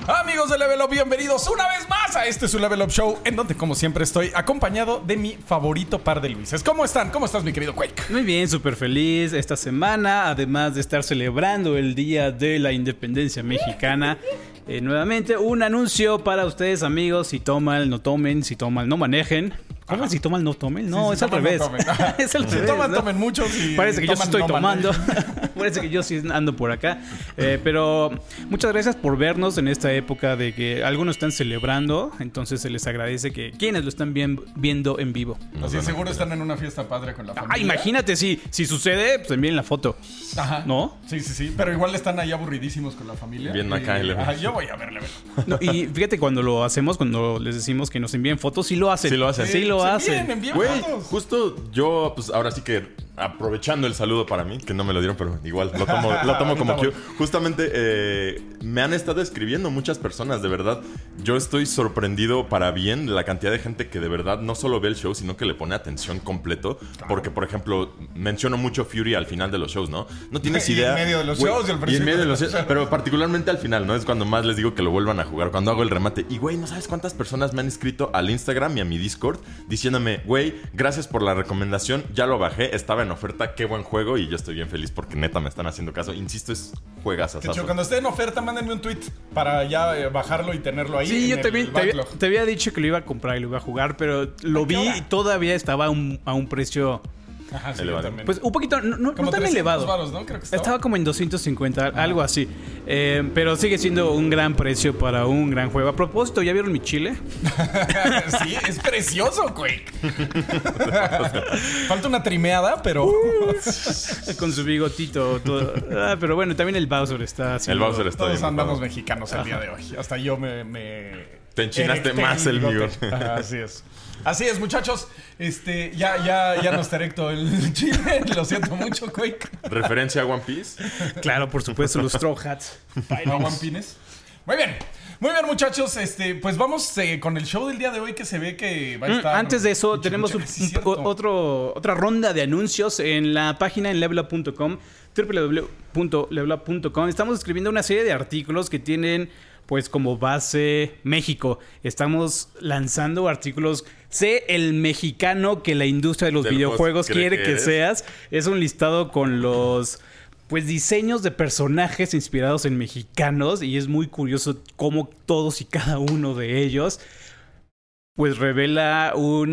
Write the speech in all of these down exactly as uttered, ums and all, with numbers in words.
Amigos de Level Up, bienvenidos una vez más a este su Level Up Show, en donde como siempre estoy acompañado de mi favorito par de Luises. ¿Cómo están? ¿Cómo estás, mi querido Quake? Muy bien, súper feliz esta semana, además de estar celebrando el Día de la Independencia Mexicana. Eh, nuevamente un anuncio para ustedes, amigos: si toman, no tomen; si toman, no manejen. ¿Cómo? Ajá. Si toman, no tomen. No, Sí, es, si al toman, revés. no tomen. es al Si revés. toman, ¿no? tomen mucho. Si Parece que yo sí toman, estoy no tomando. manejen. Parece que yo sí ando por acá. Eh, pero muchas gracias por vernos en esta época de que algunos están celebrando. Entonces se les agradece que quienes lo están bien, viendo en vivo. Así seguro están en una fiesta padre con la familia. Ah, imagínate, si, si sucede, pues envíen la foto. Ajá. ¿No? Sí, sí, sí. Pero igual están ahí aburridísimos con la familia. Bien acá, y, Level. ajá, yo voy a ver Level. No, y fíjate, cuando lo hacemos, cuando les decimos que nos envíen fotos, sí lo hacen. Sí lo hacen. Sí lo Sí, hacen. envíen, envíen Güey, fotos. justo yo, pues ahora sí que aprovechando el saludo para mí, que no me lo dieron, pero igual lo tomo, lo tomo como que justamente eh, me han estado escribiendo muchas personas, de verdad. Yo estoy sorprendido para bien de la cantidad de gente que de verdad no solo ve el show, sino que le pone atención completo. Claro. Porque, por ejemplo, menciono mucho Fury al final de los shows, ¿no? No tienes Y idea. en medio de los güey, shows y al Y en principio medio de de los los shows, pero particularmente al final, ¿no? Es cuando más les digo que lo vuelvan a jugar, cuando hago el remate. Y, güey, no sabes cuántas personas me han escrito al Instagram y a mi Discord diciéndome: güey, gracias por la recomendación, ya lo bajé, estaba en oferta, qué buen juego. Y yo estoy bien feliz porque neta me están haciendo caso. Insisto, es juegazazazo. De hecho, cuando esté en oferta, mándenme un tweet para ya eh, bajarlo y tenerlo ahí. Sí, en yo el también te había, backlog. te había dicho que lo iba a comprar y lo iba a jugar, pero lo vi y todavía estaba a un, a un precio, Ajá, sí, yo elevado. también. pues un poquito, no, no, Como no tan trescientos elevado. varos, ¿no? Creo que estaba. Estaba como en doscientos cincuenta, algo así. Eh, pero sigue siendo un gran precio para un gran juego. A propósito, ¿ya vieron mi chile? Sí, es precioso, güey. Falta una trimeada, pero... Con su bigotito. Todo. Ah, pero bueno, también el Bowser está haciendo... El Bowser está Todos bien andamos ocupado. mexicanos el día de hoy. Hasta yo me... me... Te enchinaste erecté más el bigote. bigote. Ajá, así es. Así es, muchachos. Este, ya, ya, ya no está erecto el chile. Lo siento mucho, Quake. ¿Referencia a One Piece? Claro, por supuesto, los Straw Hats. ¿A One Pines? Muy bien. Muy bien, muchachos. Este, pues vamos eh, con el show del día de hoy, que se ve que va a estar... Mm, Antes de eso, Mucho, tenemos mucho- un- sí, un- cierto. otro, otra ronda de anuncios en la página en level up punto com, doble u doble u doble u punto level up punto com. Estamos escribiendo una serie de artículos que tienen, pues, como base México. Estamos lanzando artículos. Sé el mexicano que la industria de los De los videojuegos juegos cree quiere que que eres. seas. Es un listado con los... pues diseños de personajes inspirados en mexicanos, y es muy curioso cómo todos y cada uno de ellos pues revela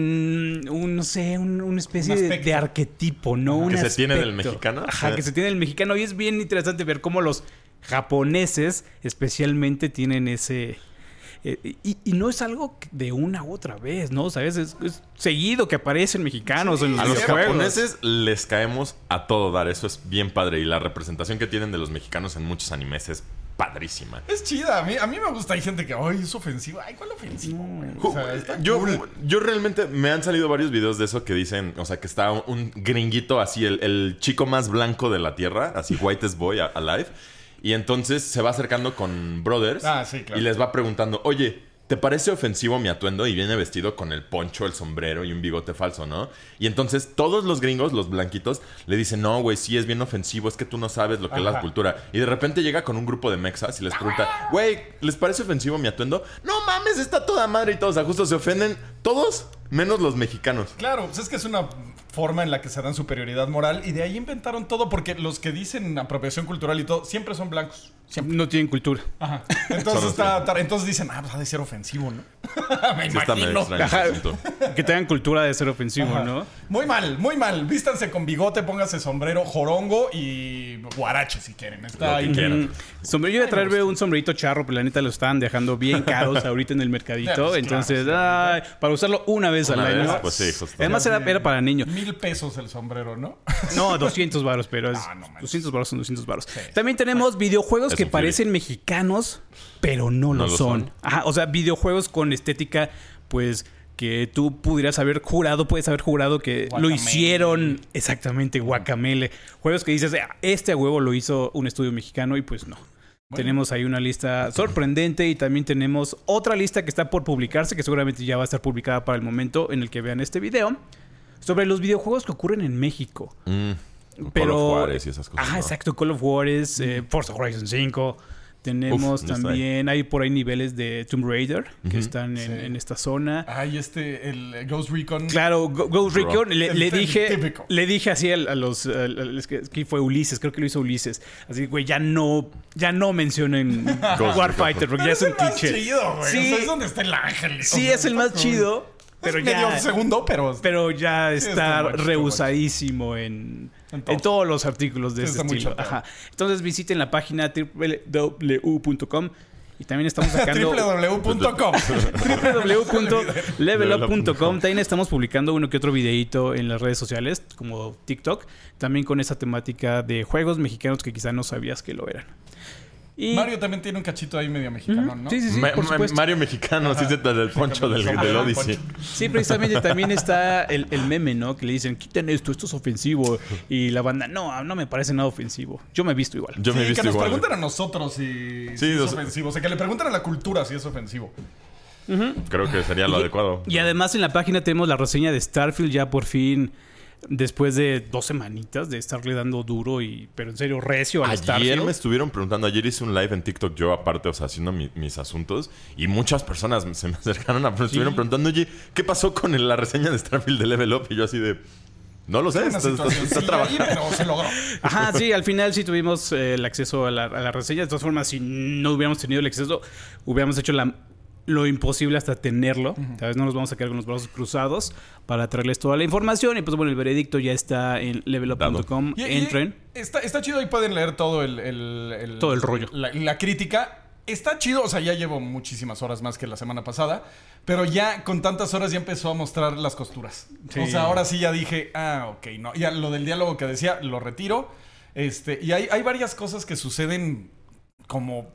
un, un no sé, un- una especie Un de, aspecto. de arquetipo, ¿no? Un Que se tiene del aspecto. mexicano. Ajá, Sí. que se tiene del mexicano, y es bien interesante ver cómo los japoneses especialmente tienen ese... eh, y, y no es algo de una u otra vez, ¿no? ¿Sabes? Es, es seguido que aparecen mexicanos en los A los videojuegos. japoneses les caemos a todo dar. Eso es bien padre. Y la representación que tienen de los mexicanos en muchos animes es padrísima. Es chida. A mí, a mí me gusta. Hay gente que, ay, es ofensivo. Ay, ¿cuál ofensivo, güey? O sea, está Yo, cool. yo realmente me han salido varios videos de eso que dicen, o sea, que está un, un gringuito así, el, el chico más blanco de la tierra, así, whitest boy a- alive. Y entonces se va acercando con brothers Ah, sí, claro. y les va preguntando: oye, ¿te parece ofensivo mi atuendo? Y viene vestido con el poncho, el sombrero y un bigote falso, ¿no? Y entonces todos los gringos, los blanquitos, le dicen: no, güey, sí es bien ofensivo, es que tú no sabes lo que es la Ajá. cultura. Y de repente llega con un grupo de mexas y les pregunta: güey, ¿les parece ofensivo mi atuendo? No mames, está toda madre y todos. O sea, justo se ofenden todos, menos los mexicanos. Claro, pues es que es una forma en la que se dan superioridad moral, y de ahí inventaron todo, porque los que dicen apropiación cultural y todo siempre son blancos. Siempre. No tienen cultura. Ajá. Entonces, Son está, los está- entonces dicen, ah, pues ha de ser ofensivo, ¿no? Me Sí está medio imagino. extraño ese Ajá. asunto. Que tengan cultura de ser ofensivo, Ajá. ¿no? Muy mal, muy mal. Vístanse con bigote, pónganse sombrero, jorongo y guarache si quieren. Está Lo ahí. que quieran. Mm, sombrero, yo iba a traerme un sombrerito charro, pero la neta lo estaban dejando bien caros ahorita en el mercadito. Ya, pues, Entonces, claro, ay, para usarlo una vez Una al vez, año. pues sí, justo. Además era, era para niños. Mil pesos el sombrero, ¿no? No, doscientos varos, pero es, Ah, no manches. doscientos varos son doscientos varos. También tenemos videojuegos Es que un parecen mexicanos, pero no, lo, lo son. son. Ajá, o sea, videojuegos con estética, pues, que tú pudieras haber jurado, puedes haber jurado que lo Guacamele. hicieron exactamente, Guacamele. Juegos que dices, "Ah, este a huevo lo hizo un estudio mexicano", y pues no. Tenemos ahí una lista sorprendente, y también tenemos otra lista que está por publicarse, que seguramente ya va a estar publicada para el momento en el que vean este video, sobre los videojuegos que ocurren en México. Mm. Pero, Call of Juárez y esas cosas. Ajá, ¿no? exacto. Call of Juárez, eh, Forza Horizon cinco. Tenemos Uf, ya está también, hay por ahí niveles de Tomb Raider que Ujú. están en, Sí. en esta zona. Ay, este, el Ghost Recon. Claro, Go- Ghost Bro. Recon, le, El le t- dije, típico. le dije así a, a los, a- a- es que, es que fue Ulises, creo que lo hizo Ulises. Así, güey, ya no, ya no mencionen Ghost Warfighter porque Pero ya es es un el más cliché. chido, güey. Sí. O sea, es donde está el ángel. Sí, O sea, es el más está chido, cool. pero es ya, medio segundo, pero... pero ya Sí, está está mucho, está rehusadísimo en, En en, todo. todos los artículos de Sí, este está muy estilo. chapeado. Ajá. Entonces visiten la página doble u doble u doble u punto com y también estamos sacando doble u doble u doble u punto com. doble u doble u doble u punto level up punto com. También estamos publicando uno que otro videíto en las redes sociales, como TikTok, también con esa temática de juegos mexicanos que quizá no sabías que lo eran. Y Mario también tiene un cachito ahí medio mexicano, Ujú. ¿no? Sí, sí, sí, Ma- por ma- supuesto. Mario mexicano, sí se te del poncho del, Somos del el Odyssey. poncho. Sí, precisamente también está el, el meme, ¿no? Que le dicen, quiten esto, esto es ofensivo. Y la banda, no, no me parece nada ofensivo. Yo me he visto igual. Yo me he Sí, visto que nos igual. pregunten a nosotros si, si Sí, es o sea- ofensivo. O sea, que le pregunten a la cultura si es ofensivo. Creo que sería lo adecuado. Y además en la página tenemos la reseña de Starfield ya por fin, después de dos semanitas de estarle dando duro y, pero en serio, recio al Ayer Starfield. me estuvieron preguntando, ayer hice un live en TikTok yo aparte, o sea, haciendo mi- mis asuntos y muchas personas se me acercaron a me estuvieron preguntando, oye, ¿qué pasó con el- la reseña de Starfield de Level Up? Y yo así de, no lo sé, Una está, está- situación está sí, trabajando. pero se logró. Ajá, sí, al final sí tuvimos eh, el acceso a la, a la reseña. De todas formas, si no hubiéramos tenido el acceso, hubiéramos hecho la, lo imposible hasta tenerlo. Tal vez no nos vamos a quedar con los brazos cruzados para traerles toda la información. Y pues bueno, el veredicto ya está en level up punto com. Y- y Entren. Está, está chido y pueden leer todo el... el- el- Todo el rollo. La, la crítica. Está chido, o sea, ya llevo muchísimas horas más que la semana pasada, pero ya con tantas horas ya empezó a mostrar las costuras. Sí. O sea, ahora sí ya dije, ah, ok, no. Ya lo del diálogo que decía, lo retiro. Este, y hay, hay varias cosas que suceden como...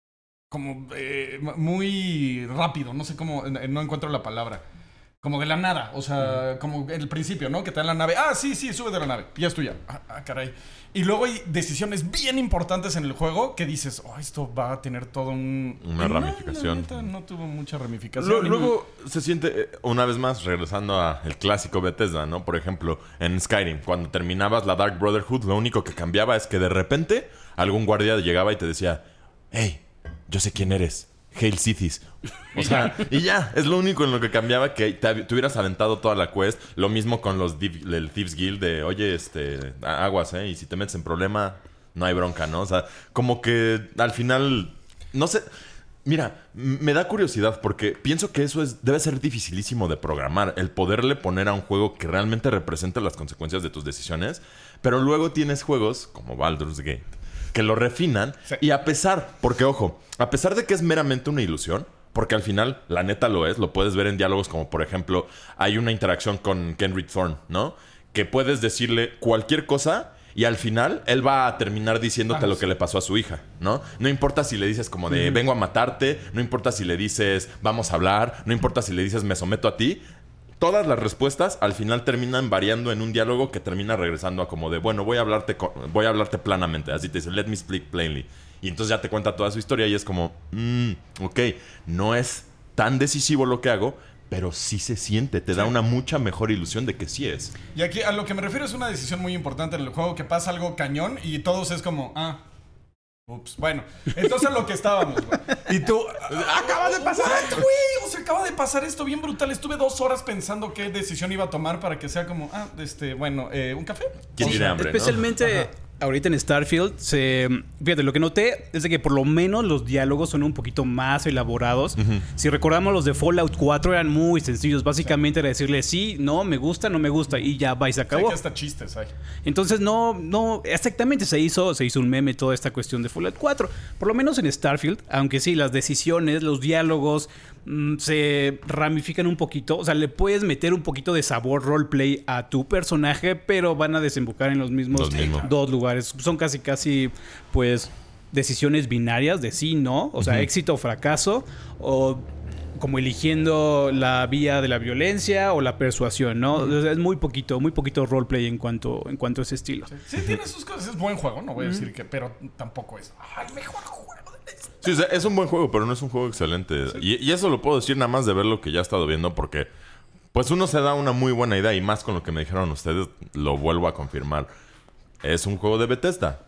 como eh, muy rápido, no sé cómo, eh, no encuentro la palabra. Como de la nada, o sea, como el principio, ¿no? Que te dan la nave. Ah, sí, sí, sube de la nave. Ya es tuya. Ah, ah, caray. Y luego hay decisiones bien importantes en el juego que dices, oh, esto va a tener todo un... Una Y no, ramificación. la neta, no tuvo mucha ramificación. Lu- Luego se siente, eh, una vez más, regresando a el clásico Bethesda, ¿no? Por ejemplo, en Skyrim, cuando terminabas la Dark Brotherhood, lo único que cambiaba es que de repente algún guardia llegaba y te decía, hey, yo sé quién eres. Hail Sithis. O sea, y ya, es lo único en lo que cambiaba, que te, hab- te hubieras aventado toda la quest. Lo mismo con los div- el Thieves Guild de, oye, este, a- aguas, ¿eh? Y si te metes en problema, no hay bronca, ¿no? O sea, como que al final, no sé. Mira, m- me da curiosidad porque pienso que eso es, debe ser dificilísimo de programar, el poderle poner a un juego que realmente represente las consecuencias de tus decisiones, pero luego tienes juegos como Baldur's Gate que lo refinan Sí. y a pesar, porque ojo, a pesar de que es meramente una ilusión, porque al final la neta lo es, lo puedes ver en diálogos como por ejemplo hay una interacción con Kenrick Thorne, ¿no? Que puedes decirle cualquier cosa y al final él va a terminar diciéndote Ah, lo sí. que le pasó a su hija, ¿no? No importa si le dices como de vengo a matarte, no importa si le dices vamos a hablar, no importa si le dices me someto a ti. Todas las respuestas al final terminan variando en un diálogo que termina regresando a como de, bueno, voy a hablarte co- voy a hablarte planamente. Así te dice, let me speak plainly. Y entonces ya te cuenta toda su historia y es como, mmm, ok, no es tan decisivo lo que hago, pero sí se siente, te da una mucha mejor ilusión de que sí es. Y aquí a lo que me refiero es una decisión muy importante en el juego, que pasa algo cañón y todos es como, ah, ups, bueno, entonces lo que estábamos, güey. Y tú, acaba de pasar esto, güey, o sea, acaba de pasar esto bien brutal. Estuve dos horas pensando qué decisión iba a tomar para que sea como, ah, este, bueno, eh, ¿un café? ¿Quién O tiene sea, hambre, no? Especialmente Ajá. ahorita en Starfield, se, fíjate, lo que noté es de que por lo menos los diálogos son un poquito más elaborados. Si recordamos, los de Fallout cuatro eran muy sencillos. Básicamente era decirle sí, no, me gusta, no me gusta y ya va y se Sé acabó. que hasta chistes hay. Entonces no, no, exactamente se hizo, se hizo un meme toda esta cuestión de Fallout cuatro. Por lo menos en Starfield, aunque sí, las decisiones, los diálogos mm, se ramifican un poquito. O sea, le puedes meter un poquito de sabor roleplay a tu personaje, pero van a desembocar en los mismos, Los mismos. dos lugares. Son casi, casi, pues, decisiones binarias de sí, no. O sea, Ujú. éxito o fracaso, o como eligiendo la vía de la violencia o la persuasión, ¿no? O sea, es muy poquito, muy poquito roleplay en cuanto, en cuanto a ese estilo. Sí, tiene sus cosas, es buen juego, no voy a decir que, pero tampoco es, ay, mejor juego de la Sí, o sea, es un buen juego, pero no es un juego excelente. Y, y eso lo puedo decir nada más de ver lo que ya he estado viendo, porque pues uno se da una muy buena idea, y más con lo que me dijeron ustedes, lo vuelvo a confirmar. Es un juego de Bethesda.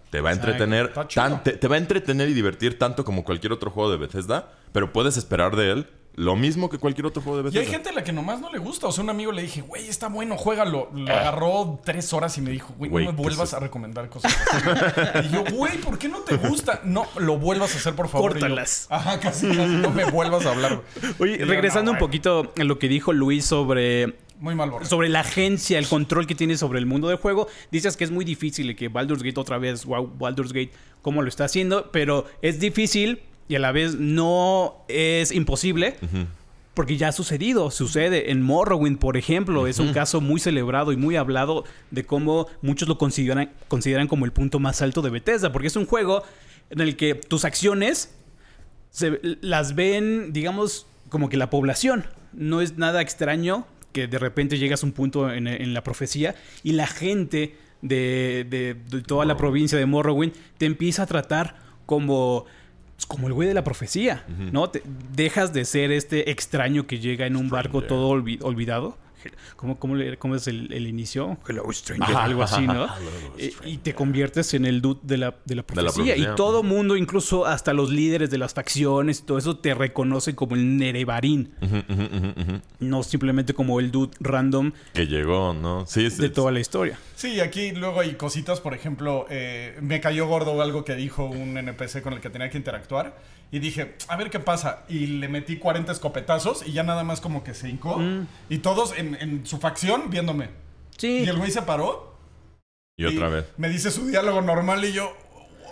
Te va a entretener, Está chido. tan, te, te va a entretener y divertir tanto como cualquier otro juego de Bethesda, pero puedes esperar de él lo mismo que cualquier otro juego de Y Bethesda. hay gente a la que nomás no le gusta. O sea, un amigo le dije, güey, está bueno, juégalo. Lo agarró tres horas y me dijo, güey, no Güey, me ¿qué vuelvas es eso? a recomendar cosas así. Y yo, güey, ¿por qué no te gusta? No, lo vuelvas a hacer, por favor. Y yo, Córtalas. Ajá, casi, casi. No me vuelvas a hablar. Oye, Y yo, regresando no, un güey, poquito a lo que dijo Luis sobre Muy mal, Borre. sobre la agencia, el control que tiene sobre el mundo del juego. Dices que es muy difícil y que Baldur's Gate otra vez, wow, Baldur's Gate, cómo lo está haciendo, pero es difícil y a la vez no es imposible. Ujú. Porque ya ha sucedido, sucede en Morrowind, por ejemplo. Uh-huh. Es un caso muy celebrado y muy hablado de cómo muchos lo consideran, consideran como el punto más alto de Bethesda. Porque es un juego en el que tus acciones se, las ven, digamos, como que la población. No es nada extraño que de repente llegas a un punto en, en la profecía y la gente de, de, de toda la provincia de Morrowind te empieza a tratar como... como el güey de la profecía, uh-huh. ¿no? Te, dejas de ser este extraño que llega en un Stranger. barco todo olvi- olvidado. ¿Cómo, cómo, le, cómo es el, el inicio? Hello, Stranger. Ajá, algo así, ¿no? y, y te conviertes en el dude de la, de la profecía. De la profecía. Y todo mundo, incluso hasta los líderes de las facciones y todo eso, te reconocen como el Nerevarín. Uh-huh, uh-huh, uh-huh. No simplemente como el dude random. Que llegó, ¿no? Sí, sí. De toda la historia. Sí, aquí luego hay cositas, por ejemplo, eh, me cayó gordo algo que dijo un N P C con el que tenía que interactuar. Y dije, a ver qué pasa. Y le metí cuarenta escopetazos y ya nada más como que se hincó. Mm. Y todos en, en su facción viéndome. Sí. Y el güey se paró. Y, y otra vez. Me dice su diálogo normal y yo...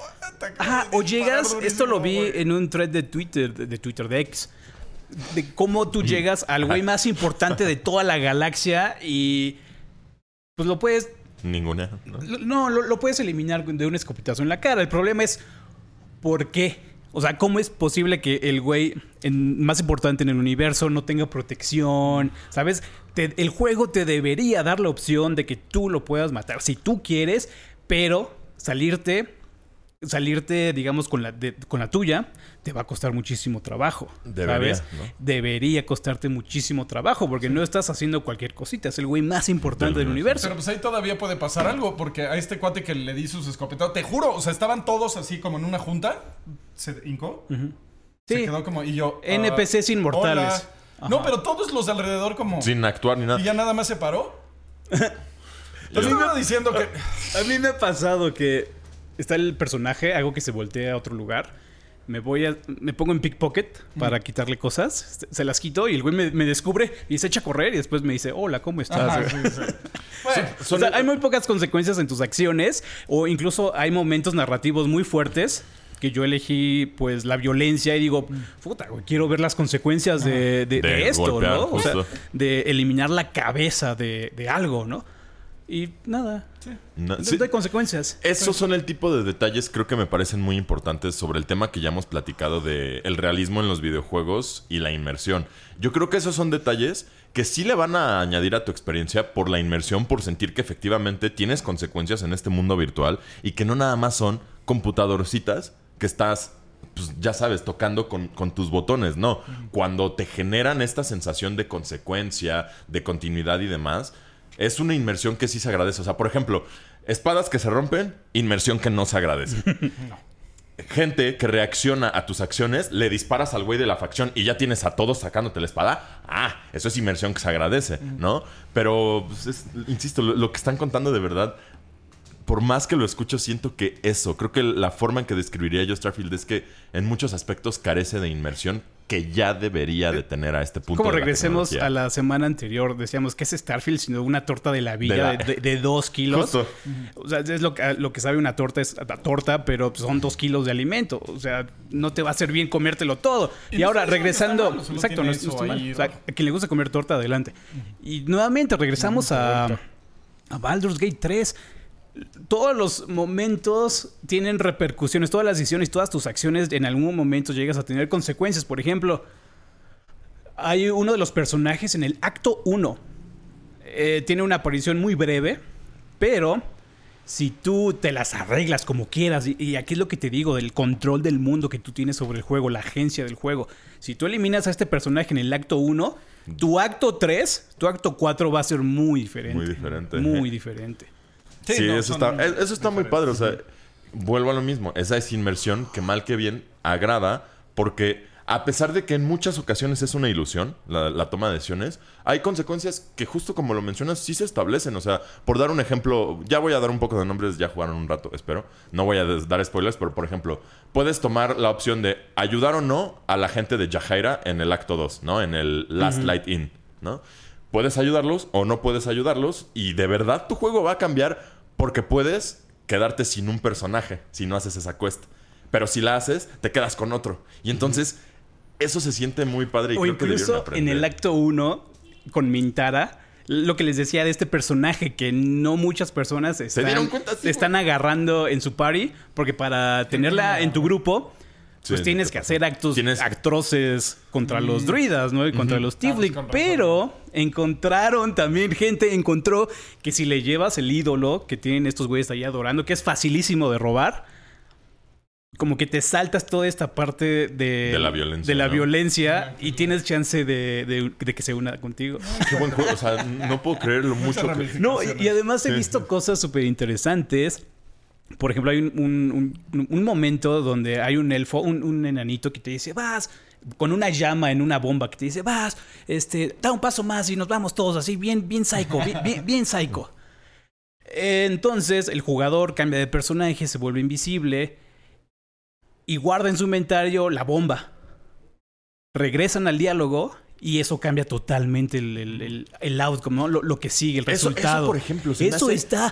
Ajá, o llegas... Esto lo vi güey. en un thread de Twitter, de, de Twitter, de X. De cómo tú llegas al güey más importante de toda la galaxia y... Pues lo puedes... Ninguna. No, no lo, lo puedes eliminar de un escopetazo en la cara. El problema es... ¿Por qué? O sea, ¿cómo es posible que el güey en, más importante en el universo no tenga protección? ¿Sabes? Te, el juego te debería dar la opción de que tú lo puedas matar si tú quieres, pero salirte, salirte, digamos, con la, de, con la tuya, te va a costar muchísimo trabajo. Debería, ¿sabes? ¿no? Debería costarte muchísimo trabajo porque sí. no estás haciendo cualquier cosita. Es el güey más importante del, del universo. Pero pues ahí todavía puede pasar algo porque a este cuate que le di sus escopetados, te juro, o sea, estaban todos así como en una junta. Se hincó. Uh-huh. Se sí. quedó como... Y yo... N P Cs uh, inmortales. No, pero todos los de alrededor como... Sin actuar ni nada. Y ya nada más se paró. Yo estaba diciendo que... A mí me ha pasado que... Está el personaje, hago que se voltee a otro lugar. Me voy a... Me pongo en pickpocket para mm. quitarle cosas. Se las quito y el güey me, me descubre y se echa a correr y después me dice... Hola, ¿cómo estás? Ajá, sí, sí. Bueno, o sea, hay muy pocas consecuencias en tus acciones. O incluso hay momentos narrativos muy fuertes... que yo elegí, pues, la violencia y digo, puta, güey, quiero ver las consecuencias de, de, de, de esto, golpear, ¿no? Justo. O sea, de eliminar la cabeza de, de algo, ¿no? Y nada, sí. No, no sí. hay consecuencias. Esos son el tipo de detalles, creo que me parecen muy importantes sobre el tema que ya hemos platicado de el realismo en los videojuegos y la inmersión. Yo creo que esos son detalles que sí le van a añadir a tu experiencia por la inmersión, por sentir que efectivamente tienes consecuencias en este mundo virtual y que no nada más son computadorcitas que estás, pues ya sabes, tocando con, con tus botones. No, uh-huh. Cuando te generan esta sensación de consecuencia, de continuidad y demás, es una inmersión que sí se agradece. O sea, por ejemplo, espadas que se rompen, inmersión que no se agradece. No. Gente que reacciona a tus acciones, le disparas al güey de la facción y ya tienes a todos sacándote la espada. Ah, eso es inmersión que se agradece, ¿no? Pero, pues, es, insisto, lo, lo que están contando de verdad... Por más que lo escucho, siento que eso... Creo que la forma en que describiría yo Starfield es que en muchos aspectos carece de inmersión que ya debería de tener a este punto. Como regresemos a la semana anterior, decíamos que es Starfield, sino una torta de la villa de, la... de, de, de dos kilos. Justo. O sea, es lo que, lo que sabe una torta, es la torta, pero son dos kilos de alimento. O sea, no te va a hacer bien comértelo todo. Y, y no ahora, regresando... Mal, exacto, no, no está mal. O sea, a quien le gusta comer torta, adelante. Uh-huh. Y nuevamente regresamos a, a Baldur's Gate tres. Todos los momentos tienen repercusiones. Todas las decisiones, todas tus acciones en algún momento llegas a tener consecuencias. Por ejemplo, hay uno de los personajes en el acto uno. Eh, tiene una aparición muy breve, pero si tú te las arreglas como quieras, y, y aquí es lo que te digo, del control del mundo que tú tienes sobre el juego, la agencia del juego. Si tú eliminas a este personaje en el acto uno, tu acto tres, tu acto cuatro va a ser muy diferente. Muy diferente. Muy diferente. Sí, sí, no, eso, está, eso está muy padre. O sea, vuelvo a lo mismo. Esa es inmersión que mal que bien agrada porque a pesar de que en muchas ocasiones es una ilusión la, la toma de decisiones, hay consecuencias que justo como lo mencionas sí se establecen. O sea, por dar un ejemplo, ya voy a dar un poco de nombres, ya jugaron un rato, espero. No voy a dar spoilers, pero por ejemplo, puedes tomar la opción de ayudar o no a la gente de Jahaira en el acto dos, ¿no? En el Last uh-huh. Light Inn, ¿no? Puedes ayudarlos o no puedes ayudarlos y de verdad tu juego va a cambiar porque puedes quedarte sin un personaje si no haces esa quest. Pero si la haces, te quedas con otro. Y entonces... Uh-huh. Eso se siente muy padre y o creo que debieron incluso aprender. En el acto uno, con Mintara, lo que les decía de este personaje que no muchas personas están, ¿Se dieron cuenta? Sí, están agarrando en su party, porque para tenerla en tu grupo, pues sí, tienes que hacer actos ¿Tienes? atroces contra mm. los druidas, ¿no? Y contra mm-hmm. los Tifling. Ah, pero encontraron también, gente encontró que si le llevas el ídolo que tienen estos güeyes ahí adorando, que es facilísimo de robar, como que te saltas toda esta parte de, de la violencia, de la ¿no? violencia y tienes chance de, de, de que se una contigo. Qué buen juego. O sea, no puedo creer lo mucho que... No, y, y además he visto cosas súper interesantes. Por ejemplo, hay un, un, un, un momento donde hay un elfo, un, un enanito que te dice, vas, con una llama en una bomba que te dice, vas, este, da un paso más y nos vamos todos así, bien, bien psycho, bien, bien, bien psycho. Entonces, el jugador cambia de personaje, se vuelve invisible... y guarda en su inventario la bomba. Regresan al diálogo y eso cambia totalmente el, el, el, el outcome, ¿no? Lo, lo que sigue, el eso, resultado. Eso, por ejemplo, se eso me hace... está...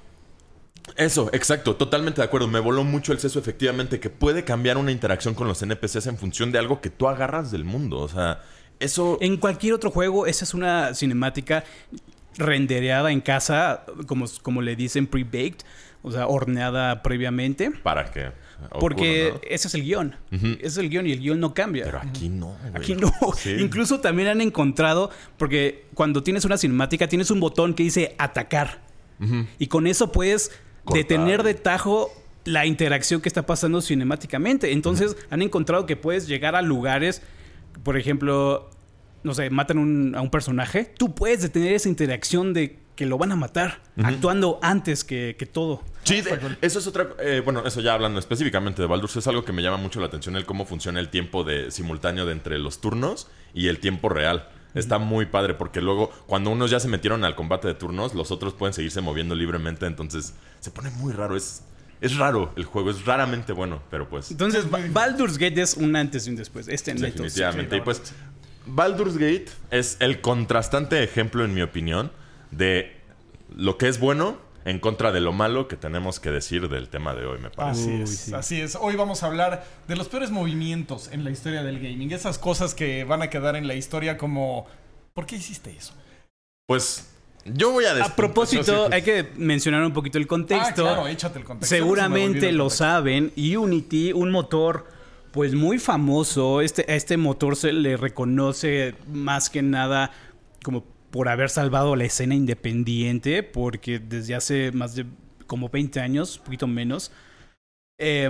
Eso, exacto, totalmente de acuerdo. Me voló mucho el seso, efectivamente, que puede cambiar una interacción con los N P Cs en función de algo que tú agarras del mundo. O sea, eso... En cualquier otro juego, esa es una cinemática rendereada en casa, como, como le dicen, pre-baked, o sea, horneada previamente. ¿Para qué? Porque ocurre, ¿no? ese es el guión. Uh-huh. Ese es el guión y el guión no cambia. Pero aquí no, güey. Aquí no. Sí. Incluso también han encontrado, porque cuando tienes una cinemática, tienes un botón que dice atacar. Uh-huh. Y con eso puedes cortar, detener de tajo la interacción que está pasando cinemáticamente. Entonces, uh-huh. han encontrado que puedes llegar a lugares, por ejemplo, no sé, matan un, a un personaje. Tú puedes detener esa interacción de que lo van a matar, uh-huh. actuando antes que, que todo. Sí, de, eso es otra... Eh, bueno, eso ya hablando específicamente de Baldur's, es algo que me llama mucho la atención, el cómo funciona el tiempo de simultáneo de entre los turnos y el tiempo real. Uh-huh. Está muy padre porque luego, cuando unos ya se metieron al combate de turnos, los otros pueden seguirse moviendo libremente, entonces se pone muy raro. Es, es raro el juego, es raramente bueno, pero pues... Entonces, Baldur's Gate es un antes y un después. Este definitivamente. Y pues, Baldur's Gate es el contrastante ejemplo, en mi opinión, de lo que es bueno en contra de lo malo que tenemos que decir del tema de hoy, me parece. Así es, Uy, sí. así es. Hoy vamos a hablar de los peores movimientos en la historia del gaming. Esas cosas que van a quedar en la historia como... ¿Por qué hiciste eso? Pues... Yo voy a... A propósito, hay que mencionar un poquito el contexto. Ah, claro, échate el contexto. Seguramente lo saben. Unity, un motor... pues muy famoso. Este, a este motor se le reconoce más que nada como por haber salvado la escena independiente, porque desde hace más de como veinte años, un poquito menos, eh,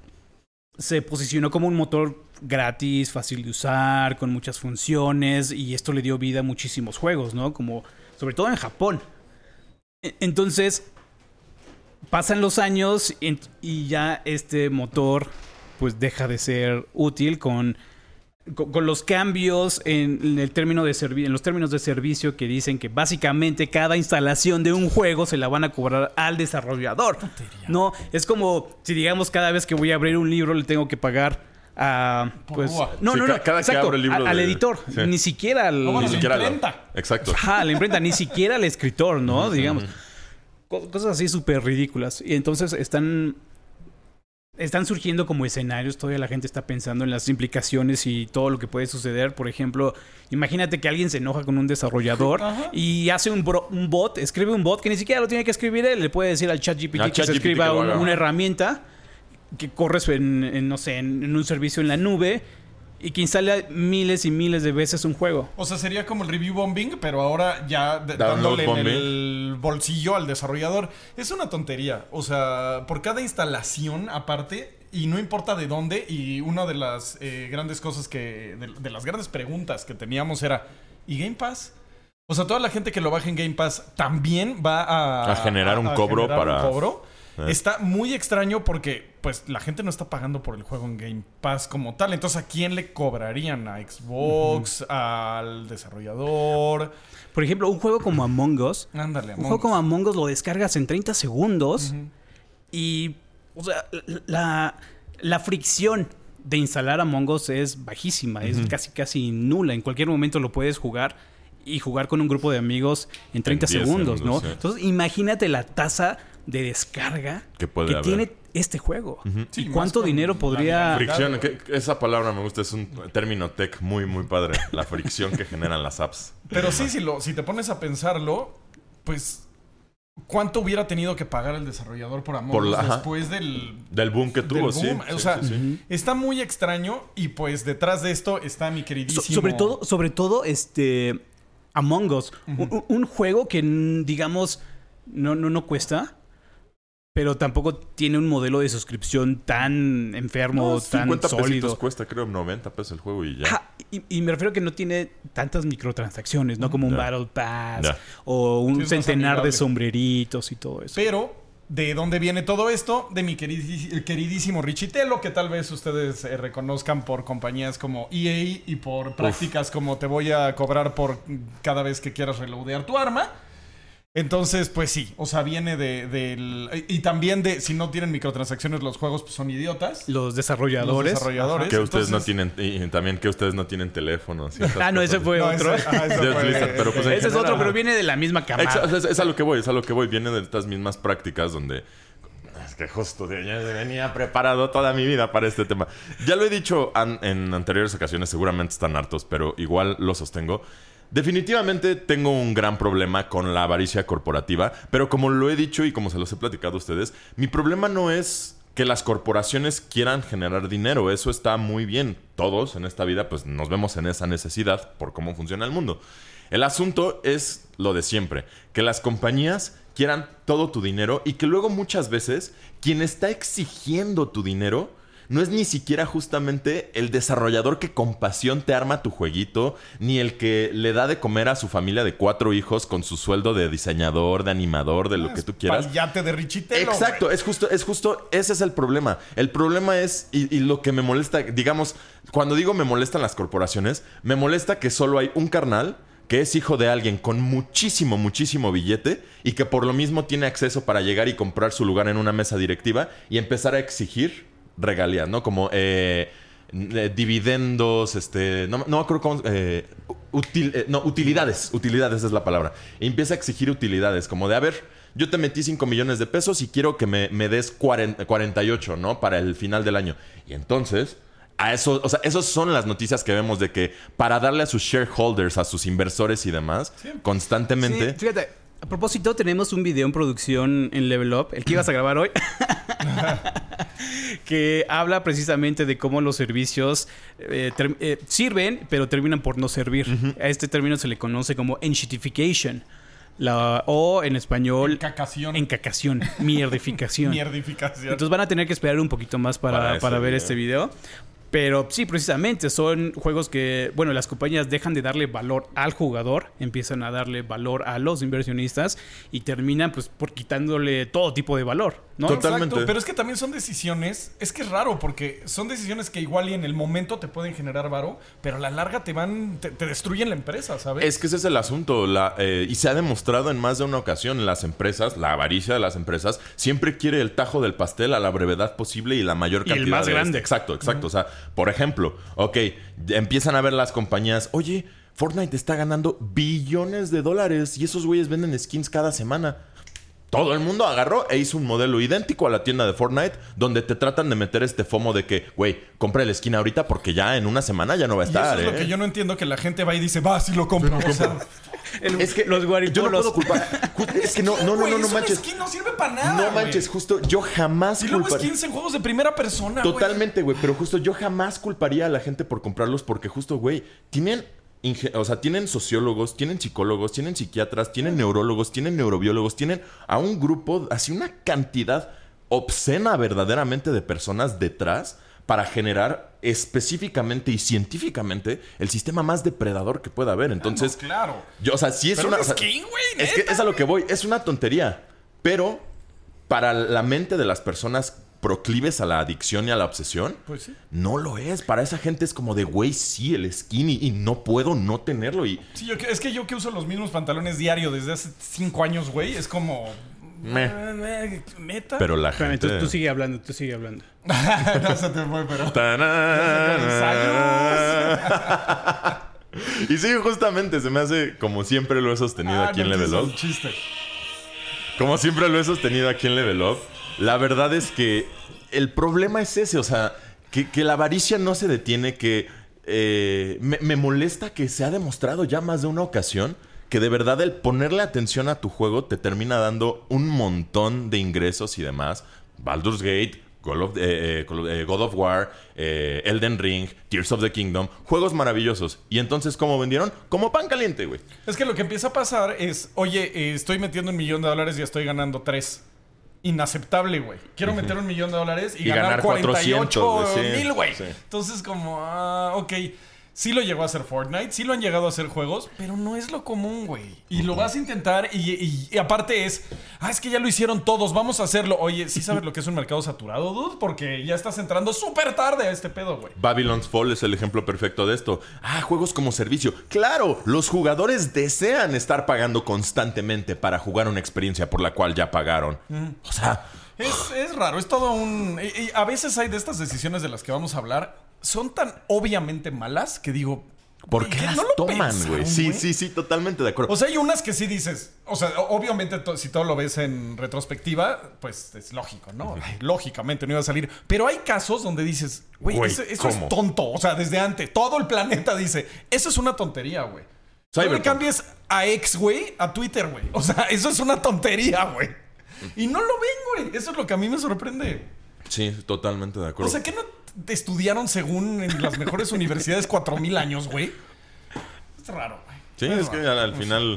se posicionó como un motor gratis, fácil de usar, con muchas funciones, y esto le dio vida a muchísimos juegos, ¿no? Como sobre todo en Japón. Entonces, pasan los años y, y ya este motor pues deja de ser útil con, con, con los cambios en, en, el término de servi- en los términos de servicio que dicen que básicamente cada instalación de un juego se la van a cobrar al desarrollador. No, es como si digamos cada vez que voy a abrir un libro le tengo que pagar a... Pues, no, sí, no, no, cada exacto, que abro el libro a, al de... editor, sí. Ni siquiera al... No, bueno, ni siquiera la imprenta. La... Exacto. Ajá, la imprenta, ni siquiera al escritor, ¿no? Digamos. Cosas así súper ridículas. Y entonces están... Están surgiendo como escenarios, todavía la gente está pensando en las implicaciones y todo lo que puede suceder. Por ejemplo, imagínate que alguien se enoja con un desarrollador Ajá. y hace un, bro, un bot, escribe un bot que ni siquiera lo tiene que escribir él. Le puede decir al ChatGPT que Chat se escriba un, una herramienta que corres en, en no sé, en, en un servicio en la nube y que instala miles y miles de veces un juego. O sea, sería como el review bombing, pero ahora ya de, dándole en el bolsillo al desarrollador. Es una tontería. O sea, por cada instalación aparte, y no importa de dónde, y una de las eh, grandes cosas que... De, de las grandes preguntas que teníamos era, ¿y Game Pass? O sea, toda la gente que lo baja en Game Pass también va a... A generar un a, a cobro generar para... Un cobro. Eh. Está muy extraño porque, pues, la gente no está pagando por el juego en Game Pass como tal. Entonces, ¿a quién le cobrarían? ¿A Xbox? Uh-huh. ¿Al desarrollador? Por ejemplo, un juego como Among Us. Ándale, Un juego como Among Us lo descargas en treinta segundos. Uh-huh. Y, o sea, la, la fricción de instalar Among Us es bajísima. Uh-huh. Es casi, casi nula. En cualquier momento lo puedes jugar y jugar con un grupo de amigos en treinta segundos, ¿no? Sí. Entonces, imagínate la tasa de descarga que, puede que tiene este juego. Uh-huh. Sí, ¿y cuánto dinero podría...? Fricción, que, esa palabra me gusta, es un término tech muy, muy padre. La fricción que generan las apps. Pero sí, si, lo, si te pones a pensarlo, pues... ¿Cuánto hubiera tenido que pagar el desarrollador por Among Us después del... Del boom que tuvo, boom? sí. O sea, sí, sí, sí. Está muy extraño y pues detrás de esto está mi queridísimo... So, sobre todo, sobre todo, este... Among Us. Uh-huh. un, un juego que, digamos, no, no, no cuesta... Pero tampoco tiene un modelo de suscripción tan enfermo, no, tan sólido. cincuenta pesitos cuesta, creo, noventa pesos el juego y ya. Ja, y, y me refiero a que no tiene tantas microtransacciones, ¿no? Como un yeah. Battle Pass yeah. o un sí, centenar de sombreritos y todo eso. Pero, ¿de dónde viene todo esto? De mi queridí- queridísimo Richitelo, que tal vez ustedes eh, reconozcan por compañías como E A y por prácticas Uf. como te voy a cobrar por cada vez que quieras reloadear tu arma. Entonces, pues sí, o sea, viene de, del... Y también de, si no tienen microtransacciones los juegos, pues son idiotas. Los desarrolladores. Los desarrolladores. Que ustedes Entonces... no tienen... Y también que ustedes no tienen teléfonos. Ah, no, ese fue no, otro. Ese, ah, ese, fue, pero pues ese es otro, pero viene de la misma camada. Es, es, es a lo que voy, es a lo que voy. Viene de estas mismas prácticas donde... Es que justo de, ya venía preparado toda mi vida para este tema. Ya lo he dicho an, en anteriores ocasiones, seguramente están hartos, pero igual lo sostengo. Definitivamente tengo un gran problema con la avaricia corporativa, pero como lo he dicho y como se los he platicado a ustedes, mi problema no es que las corporaciones quieran generar dinero. Eso está muy bien. Todos en esta vida pues nos vemos en esa necesidad por cómo funciona el mundo. El asunto es lo de siempre, que las compañías quieran todo tu dinero y que luego muchas veces quien está exigiendo tu dinero no es ni siquiera justamente el desarrollador que con pasión te arma tu jueguito, ni el que le da de comer a su familia de cuatro hijos con su sueldo de diseñador, de animador, de lo es que tú quieras. Payate de Richitelo. Exacto, es justo, es justo, ese es el problema. El problema es, y, y lo que me molesta, digamos, cuando digo me molestan las corporaciones, me molesta que solo hay un carnal que es hijo de alguien con muchísimo, muchísimo billete y que por lo mismo tiene acceso para llegar y comprar su lugar en una mesa directiva y empezar a exigir regalías, ¿no? Como eh, eh, dividendos, este... No, no creo cómo... Eh, util, eh, no, utilidades. Utilidades es la palabra. Y empieza a exigir utilidades, como de, a ver, yo te metí cinco millones de pesos y quiero que me, me des cuarenta, cuarenta y ocho, ¿no? Para el final del año. Y entonces... A eso, o sea, esas son las noticias que vemos de que para darle a sus shareholders, a sus inversores y demás, sí. constantemente... Sí, fíjate, a propósito, tenemos un video en producción en Level Up, el que ibas a grabar hoy, que habla precisamente de cómo los servicios eh, ter- eh, sirven, pero terminan por no servir. Uh-huh. A este término se le conoce como enshittification. La, o en español... Encacación. Encacación. Mierdificación. Mierdificación. Entonces van a tener que esperar un poquito más para, para, para ver video. este video. Pero sí, precisamente son juegos que, bueno, las compañías dejan de darle valor al jugador, empiezan a darle valor a los inversionistas y terminan pues por quitándole todo tipo de valor, ¿no? Totalmente. Exacto, pero es que también son decisiones, es que es raro porque son decisiones que igual y en el momento te pueden generar varo, pero a la larga te van, te, te destruyen la empresa, ¿sabes? Es que ese es el asunto, la, eh, y se ha demostrado en más de una ocasión, las empresas, la avaricia de las empresas, siempre quiere el tajo del pastel a la brevedad posible y la mayor cantidad. Y el más de grande. Este. Exacto, exacto, uh-huh. O sea, por ejemplo, ok, empiezan a ver las compañías, oye, Fortnite está ganando billones de dólares y esos güeyes venden skins cada semana. Todo el mundo agarró e hizo un modelo idéntico a la tienda de Fortnite donde te tratan de meter este FOMO de que, güey, compra el skin ahorita porque ya en una semana ya no va a estar. Y eso es ¿eh? lo que yo no entiendo, que la gente va y dice, va, sí lo compro. Sí, lo compro. O sea, el, es que los guaripolos. Yo no puedo culpar. Es que no, no, no, no, no manches. Skin no sirve para nada. No manches, justo yo jamás culparía. Y luego skins en juegos de primera persona, Totalmente, güey. Pero justo yo jamás culparía a la gente por comprarlos porque justo, güey, tienen... Inge- o sea, tienen sociólogos, tienen psicólogos, tienen psiquiatras, tienen neurólogos, tienen neurobiólogos, tienen a un grupo, así una cantidad obscena verdaderamente de personas detrás para generar específicamente y científicamente el sistema más depredador que pueda haber. Entonces, ah, no, claro. Yo, o sea, sí es pero una... un o sea, skin, güey, es que es a lo que voy. Es una tontería. Pero para la mente de las personas proclives a la adicción y a la obsesión, pues sí. No lo es. Para esa gente es como de, güey, sí, el skin y, y no puedo no tenerlo. Y... Sí, yo, es que yo que uso los mismos pantalones diario desde hace cinco años, güey, es como... Meh. ¿Neta? Pero la Espérame, gente... tú, tú sigue hablando, tú sigue hablando. No se te fue, pero... Y sí, justamente, se me hace como siempre lo he sostenido Ah, aquí en no, Level es Up. un chiste. Como siempre lo he sostenido aquí en Level Up. La verdad es que el problema es ese, o sea, que, que la avaricia no se detiene, que eh, me, me molesta que se ha demostrado ya más de una ocasión que de verdad el ponerle atención a tu juego te termina dando un montón de ingresos y demás. Baldur's Gate, God of, eh, eh, God of War, eh, Elden Ring, Tears of the Kingdom, juegos maravillosos. Y entonces, ¿cómo vendieron? Como pan caliente, güey. Es que lo que empieza a pasar es, oye, eh, estoy metiendo un millón de dólares y estoy ganando tres. Inaceptable, güey. Quiero uh-huh. meter un millón de dólares y, y ganar, ganar cuarenta y ocho mil, güey. Sí. Entonces, como, ah, ok. Sí lo llegó a hacer Fortnite, sí lo han llegado a hacer juegos, pero no es lo común, güey. Y lo vas a intentar y, y, y aparte es, ah, es que ya lo hicieron todos, vamos a hacerlo. Oye, ¿sí sabes lo que es un mercado saturado, dude? Porque ya estás entrando súper tarde a este pedo, güey. Babylon's Fall es el ejemplo perfecto de esto. Ah, juegos como servicio. ¡Claro! Los jugadores desean estar pagando constantemente para jugar una experiencia por la cual ya pagaron. Mm. O sea... Es, es raro, es todo un... Y, y a veces hay de estas decisiones de las que vamos a hablar... Son tan obviamente malas que digo... ¿Por qué las no toman, güey? Sí, sí, sí, totalmente de acuerdo. O sea, hay unas que sí dices... O sea, obviamente to, si todo lo ves en retrospectiva, pues es lógico, ¿no? Ay, lógicamente no iba a salir. Pero hay casos donde dices... Güey, eso, eso es tonto. O sea, desde antes. Todo el planeta dice... Eso es una tontería, güey. No le cambies a ex, güey, a Twitter, güey. O sea, eso es una tontería, güey. Y no lo ven, güey. Eso es lo que a mí me sorprende. Sí, totalmente de acuerdo. O sea, ¿qué no estudiaron según en las mejores universidades cuatro mil años, güey? Es raro, güey. Sí, es, es que al, al final...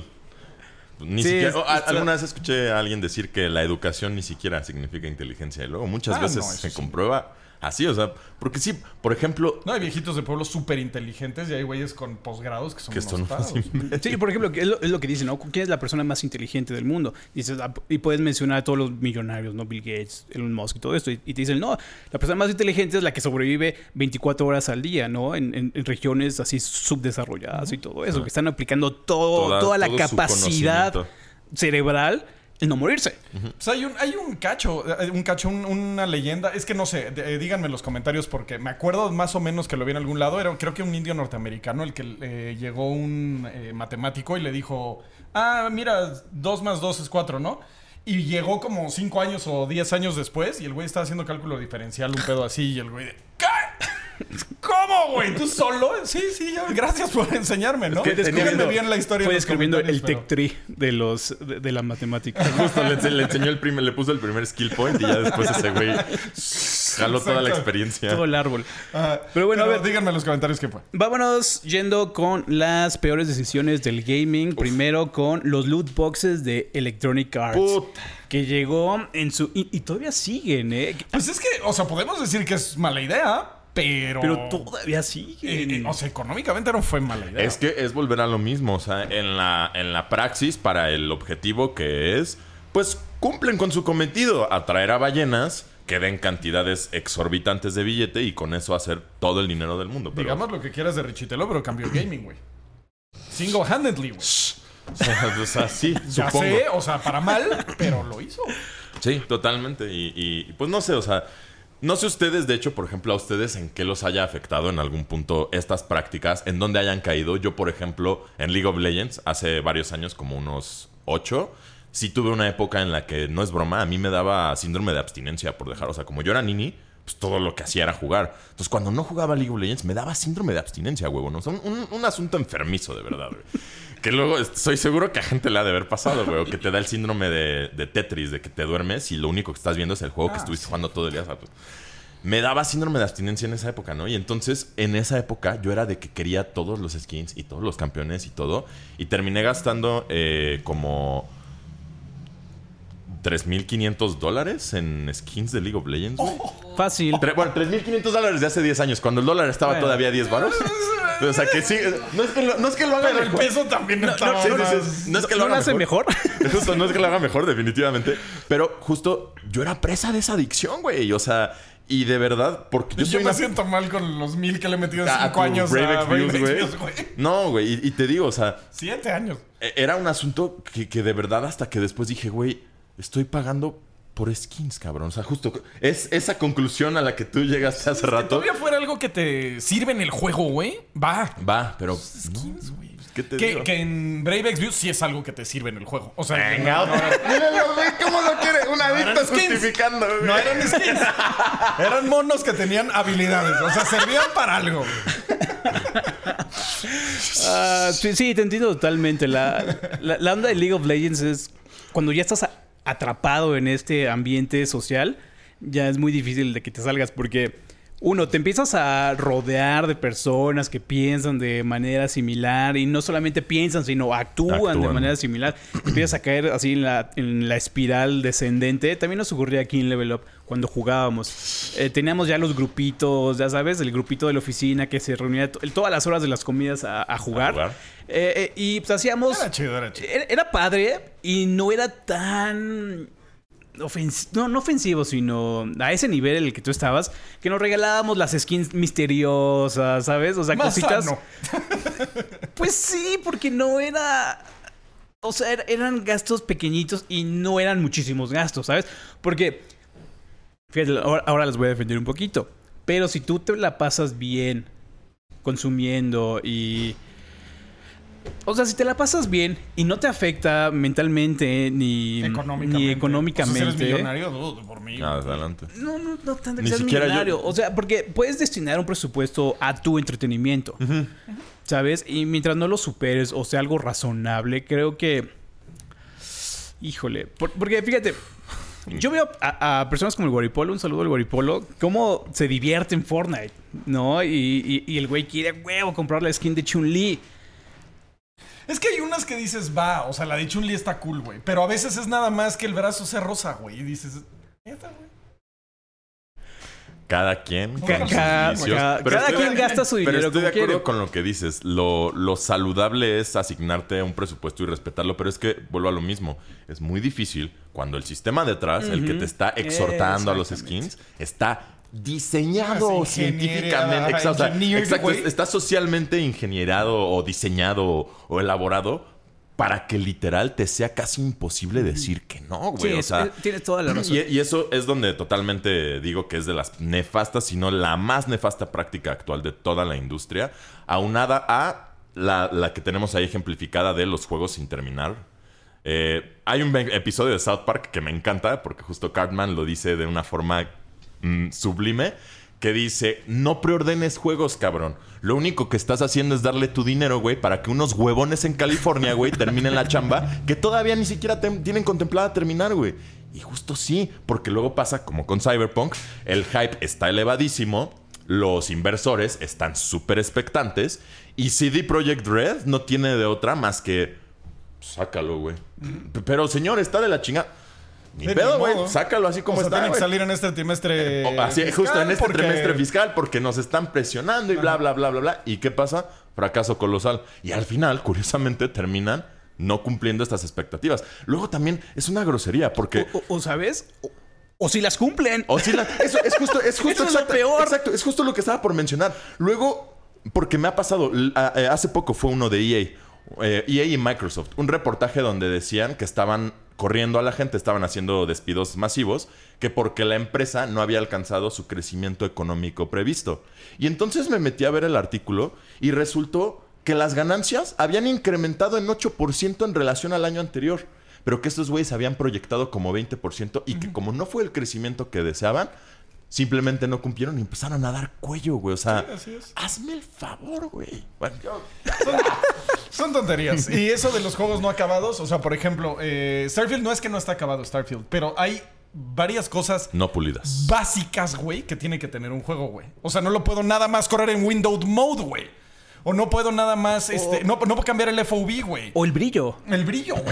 Ni sí, siquiera, es, oh, es, alguna vez escuché a alguien decir que la educación ni siquiera significa inteligencia. Y luego muchas ah, veces no, se sí. comprueba así, o sea, porque sí, por ejemplo... No, hay viejitos de pueblos súper inteligentes y hay güeyes con posgrados que son que unos parados. Sí, por ejemplo, es lo, es lo que dicen, ¿no? ¿Quién es la persona más inteligente del mundo? Dices, y puedes mencionar a todos los millonarios, ¿no? Bill Gates, Elon Musk y todo esto. Y, y te dicen, no, la persona más inteligente es la que sobrevive veinticuatro horas al día, ¿no? En, en, en regiones así subdesarrolladas uh-huh. y todo eso. Uh-huh. Que están aplicando todo, toda, toda la capacidad cerebral el no morirse. Uh-huh. O sea, hay un, hay un cacho, un cacho, un, una leyenda. Es que no sé, de, díganme en los comentarios porque me acuerdo más o menos que lo vi en algún lado. Era creo que un indio norteamericano el que eh, llegó un eh, matemático y le dijo, ah, mira, dos más dos es cuatro, ¿no? Y llegó como cinco años o diez años después y el güey estaba haciendo cálculo diferencial, un pedo así, y el güey de, ¿qué? ¿Cómo, güey? ¿Tú solo? Sí, sí, gracias por enseñarme, ¿no? Es que descubriendo bien la historia. Fue describiendo el pero... tech tree de los de, de la matemática. Justo le, le enseñó el primer, le puso el primer skill point y ya después ese güey jaló toda la experiencia. Todo el árbol. Uh, pero bueno, pero a ver, díganme en los comentarios qué fue. Vámonos yendo con las peores decisiones del gaming. Uf. Primero con los loot boxes de Electronic Arts. Puta. Que llegó en su... Y, y todavía siguen, ¿eh? Pues es que, o sea, podemos decir que es mala idea. Pero... Pero todavía sigue. Eh, eh, o sea, económicamente no fue mala idea. Es que es volver a lo mismo. O sea, en la, en la praxis, para el objetivo que es, pues cumplen con su cometido. Atraer a ballenas que den cantidades exorbitantes de billete y con eso hacer todo el dinero del mundo. Pero... Digamos lo que quieras de Richitelo, pero cambió gaming, güey. Single-handedly, güey. O sea, sí, ya supongo. sé, o sea, para mal, pero lo hizo. Sí, totalmente. Y, y pues no sé, o sea... No sé ustedes, de hecho, por ejemplo, a ustedes en qué los haya afectado en algún punto estas prácticas, en dónde hayan caído. Yo, por ejemplo, en League of Legends, hace varios años, como unos ocho, sí tuve una época en la que, no es broma, a mí me daba síndrome de abstinencia por dejar. O sea, como yo era nini, pues todo lo que hacía era jugar. Entonces, cuando no jugaba League of Legends, me daba síndrome de abstinencia, huevo, ¿no? O sea, un, un, un asunto enfermizo, de verdad, güey. Que luego soy seguro que a gente le ha de haber pasado, güey. O que te da el síndrome de, de Tetris, de que te duermes y lo único que estás viendo es el juego ah, que estuviste sí. jugando todo el día. ¿Sabes? Me daba síndrome de abstinencia en esa época, ¿no? Y entonces, en esa época, yo era de que quería todos los skins y todos los campeones y todo. Y terminé gastando eh, como tres mil quinientos dólares en skins de League of Legends, güey. Oh, fácil. Tre- bueno, tres mil quinientos dólares de hace diez años, cuando el dólar estaba Bueno. todavía a diez baros. O sea, que sí, no es que lo, no es que lo haga Pero el mejor. peso también no, estaba Sí, sí, más- sí. No es que lo ¿No haga lo hace mejor? Justo, no es que lo haga mejor, definitivamente. Pero justo yo era presa de esa adicción, güey. O sea, y de verdad, porque yo Yo, soy me una... siento mal con los mil que le he metido en a cinco tu años Brave a Exvius, Brave güey. Exvius, güey. No, güey. Y, y te digo, o sea, Siete años. e- era un asunto que, que de verdad hasta que después dije, güey, estoy pagando por skins, cabrón. O sea, justo es esa conclusión a la que tú llegaste hace Si rato. todavía fuera algo que te sirve en el juego, güey, va. Va, pero... Skins, güey. ¿Qué te Que, digo? que en Brave Exvius sí es algo que te sirve en el juego. O sea, Venga, no, otra vez. Míralo, güey, ¿cómo lo quiere? Un adicto eran skins. justificando, güey. no eran skins. Eran monos que tenían habilidades. O sea, servían para algo. Ah, sí, sí, te entiendo totalmente. La, la, la onda de League of Legends es cuando ya estás a- atrapado en este ambiente social, ya es muy difícil de que te salgas porque, uno, te empiezas a rodear de personas que piensan de manera similar y no solamente piensan, sino actúan, Actúan. de manera similar. Empiezas a caer así en la, en la espiral descendente. También nos ocurría aquí en Level Up cuando jugábamos. Eh, teníamos ya los grupitos, ya sabes, el grupito de la oficina que se reunía to- todas las horas de las comidas a, a jugar. A jugar. Eh, eh, y pues hacíamos... Era chido, era chido. Era, era padre y no era tan... ofens- no, no ofensivo, sino a ese nivel en el que tú estabas, que nos regalábamos las skins misteriosas, ¿sabes? O sea, Más cositas... sano. Pues sí, porque no era... O sea, er- eran gastos pequeñitos y no eran muchísimos gastos, ¿sabes? Porque... Fíjate, ahora, ahora les voy a defender un poquito. Pero si tú te la pasas bien consumiendo y... O sea, si te la pasas bien y no te afecta mentalmente ni Económicamente. ni O económicamente. sea, si eres millonario, dude, por mí. Ah, adelante. No, no, no tanto que Ni seas siquiera yo- millonario. O sea, porque puedes destinar un presupuesto a tu entretenimiento. ¿Sabes? Y mientras no lo superes o sea algo razonable, creo que... Híjole. Por- porque fíjate, yo veo a, a personas como el Guaripolo, un saludo al Guaripolo, cómo se divierte en Fortnite, ¿no? Y, y- y el güey quiere, huevo, comprar la skin de Chun-Li. Es que hay unas que dices, va, o sea, la de Chun-Li está cool, güey. Pero a veces es nada más que el brazo sea rosa, güey. Y dices, neta, güey. Cada quien con Ca- sus ca- vicios. ca- Pero cada estoy de- quien gasta su Pero dinero estoy de como acuerdo quiere. con lo que dices. Lo, lo saludable es asignarte un presupuesto y respetarlo. Pero es que vuelvo a lo mismo. Es muy difícil cuando el sistema detrás, el que te está exhortando a los Exactamente. skins, está diseñado Ah, sí, científicamente. ingeniería, Exacto, o sea, engineered, exacto, güey. está socialmente ingenierado o diseñado o elaborado para que literal te sea casi imposible decir que no, güey. Sí, o es- sea, es- tienes toda la razón. y, y eso es donde totalmente digo que es de las nefastas, sino la más nefasta práctica actual de toda la industria, aunada a la, la que tenemos ahí ejemplificada de los juegos sin terminar. Eh, hay un ve- episodio de South Park que me encanta porque justo Cartman lo dice de una forma mm, sublime, que dice, no preordenes juegos, cabrón. Lo único que estás haciendo es darle tu dinero, güey, para que unos huevones en California, güey, terminen la chamba que todavía ni siquiera tem- tienen contemplada terminar, güey. Y justo sí, porque luego pasa como con Cyberpunk, el hype está elevadísimo, los inversores están súper expectantes y C D Projekt Red no tiene de otra más que... Sácalo, güey. Pero, señor, está de la chingada. Ni De pedo, ni güey. modo. Sácalo así como o sea, está, tiene que güey. salir en este trimestre. O así, fiscal justo en este porque- trimestre fiscal, porque nos están presionando y bla, bla, bla, bla, bla. ¿Y qué pasa? Fracaso colosal. Y al final, curiosamente, terminan no cumpliendo estas expectativas. Luego también es una grosería, porque... O, o- o, ¿sabes? O, o si las cumplen. O si la- eso es justo, es justo Eso es lo exacto, peor. exacto, es justo lo que estaba por mencionar. Luego, porque me ha pasado, l- a- eh, hace poco fue uno de E A, eh, E A y Microsoft, un reportaje donde decían que estaban corriendo a la gente, estaban haciendo despidos masivos, que porque la empresa no había alcanzado su crecimiento económico previsto. Y entonces me metí a ver el artículo y resultó que las ganancias habían incrementado en ocho por ciento en relación al año anterior, pero que estos güeyes habían proyectado como veinte por ciento y que como no fue el crecimiento que deseaban, simplemente no cumplieron y empezaron a dar cuello, güey. O sea, Sí, así es. hazme el favor, güey. Bueno, yo- Son tonterías. Y eso de los juegos no acabados, o sea, por ejemplo, eh, Starfield no es que no está acabado Starfield, pero hay varias cosas no pulidas. básicas, güey, que tiene que tener un juego, güey. O sea, no lo puedo nada más correr en Windows Mode, güey. O no puedo nada más, este, no, no puedo cambiar el F O V, güey. O el brillo. El brillo, güey.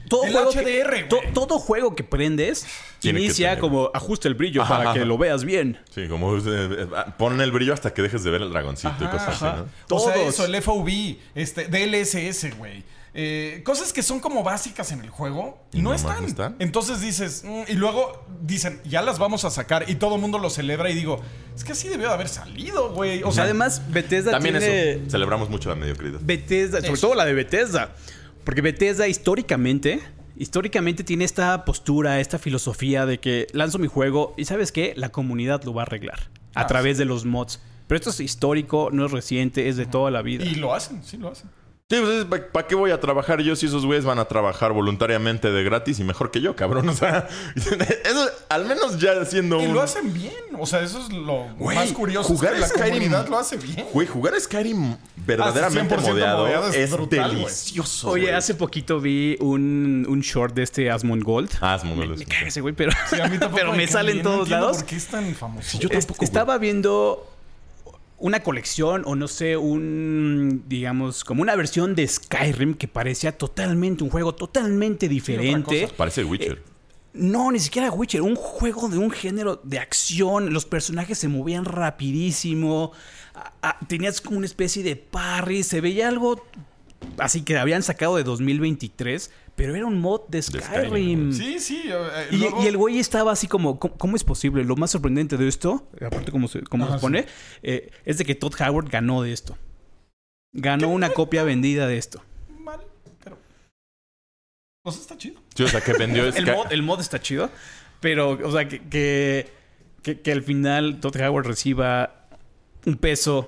todo el juego H D R, que, to, güey. todo juego que prendes Tiene que inicia tener. como ajusta el brillo Ajá, para ajá. que lo veas bien. Sí, como eh, pon el brillo hasta que dejes de ver el dragoncito y Ajá, cosas así, ajá. ¿no? O sea, Todos. eso, el F O V, este, D L S S, güey. Eh, cosas que son como básicas en el juego y Y no nomás están. no están. Entonces dices, mm, y luego dicen, ya las vamos a sacar y todo el mundo lo celebra y digo, es que así debió de haber salido, güey. O O sea, sea, además, Bethesda También tiene... eso, celebramos mucho la mediocridad. Bethesda, sobre Eso. todo la de Bethesda. Porque Bethesda históricamente, históricamente tiene esta postura, esta filosofía de que lanzo mi juego y ¿sabes qué? La comunidad lo va a arreglar a Ah, través de los mods. Pero esto es histórico, no es reciente, es de toda la vida. y lo hacen, sí lo hacen. Sí, pues ¿para pa qué voy a trabajar yo si esos güeyes van a trabajar voluntariamente de gratis y mejor que yo, cabrón? O sea, eso al menos ya siendo Y un... lo hacen bien. O sea, eso es lo Güey, más curioso. jugar es que la Skyrim- comunidad lo hace bien. Güey, jugar Skyrim verdaderamente Ah, cien por ciento modeado, modeado es es brutal, güey. delicioso, Oye, güey. hace poquito vi un, un short de este Asmongold Gold. Ah, es muy Me, bueno. me caga ese güey, pero, Sí, a mí tampoco pero me cae sale en bien, no todos entiendo lados. ¿Por qué es tan famoso? yo Es- tampoco, güey. estaba viendo una colección o no sé, un, digamos, como una versión de Skyrim que parecía totalmente un juego totalmente diferente. cosa. Parece Witcher. No, ni siquiera Witcher, un juego de un género de acción. Los personajes se movían rapidísimo. Ah, ah, tenías como una especie de parry. Se veía algo así que habían sacado de dos mil veintitrés, pero era un mod de Skyrim. Skyrim. Sí, sí. eh, Y, luego- y el güey estaba así como, ¿cómo, cómo es posible? Lo más sorprendente de esto, aparte como se, como Ajá, se pone, eh, es de que Todd Howard ganó de esto. Ganó una copia vendida de esto. Mal, pero... Pues está chido. Sí, o sea, que vendió El Sky... mod, el mod está chido, pero, o sea, que, que, que, que al final Todd Howard reciba un peso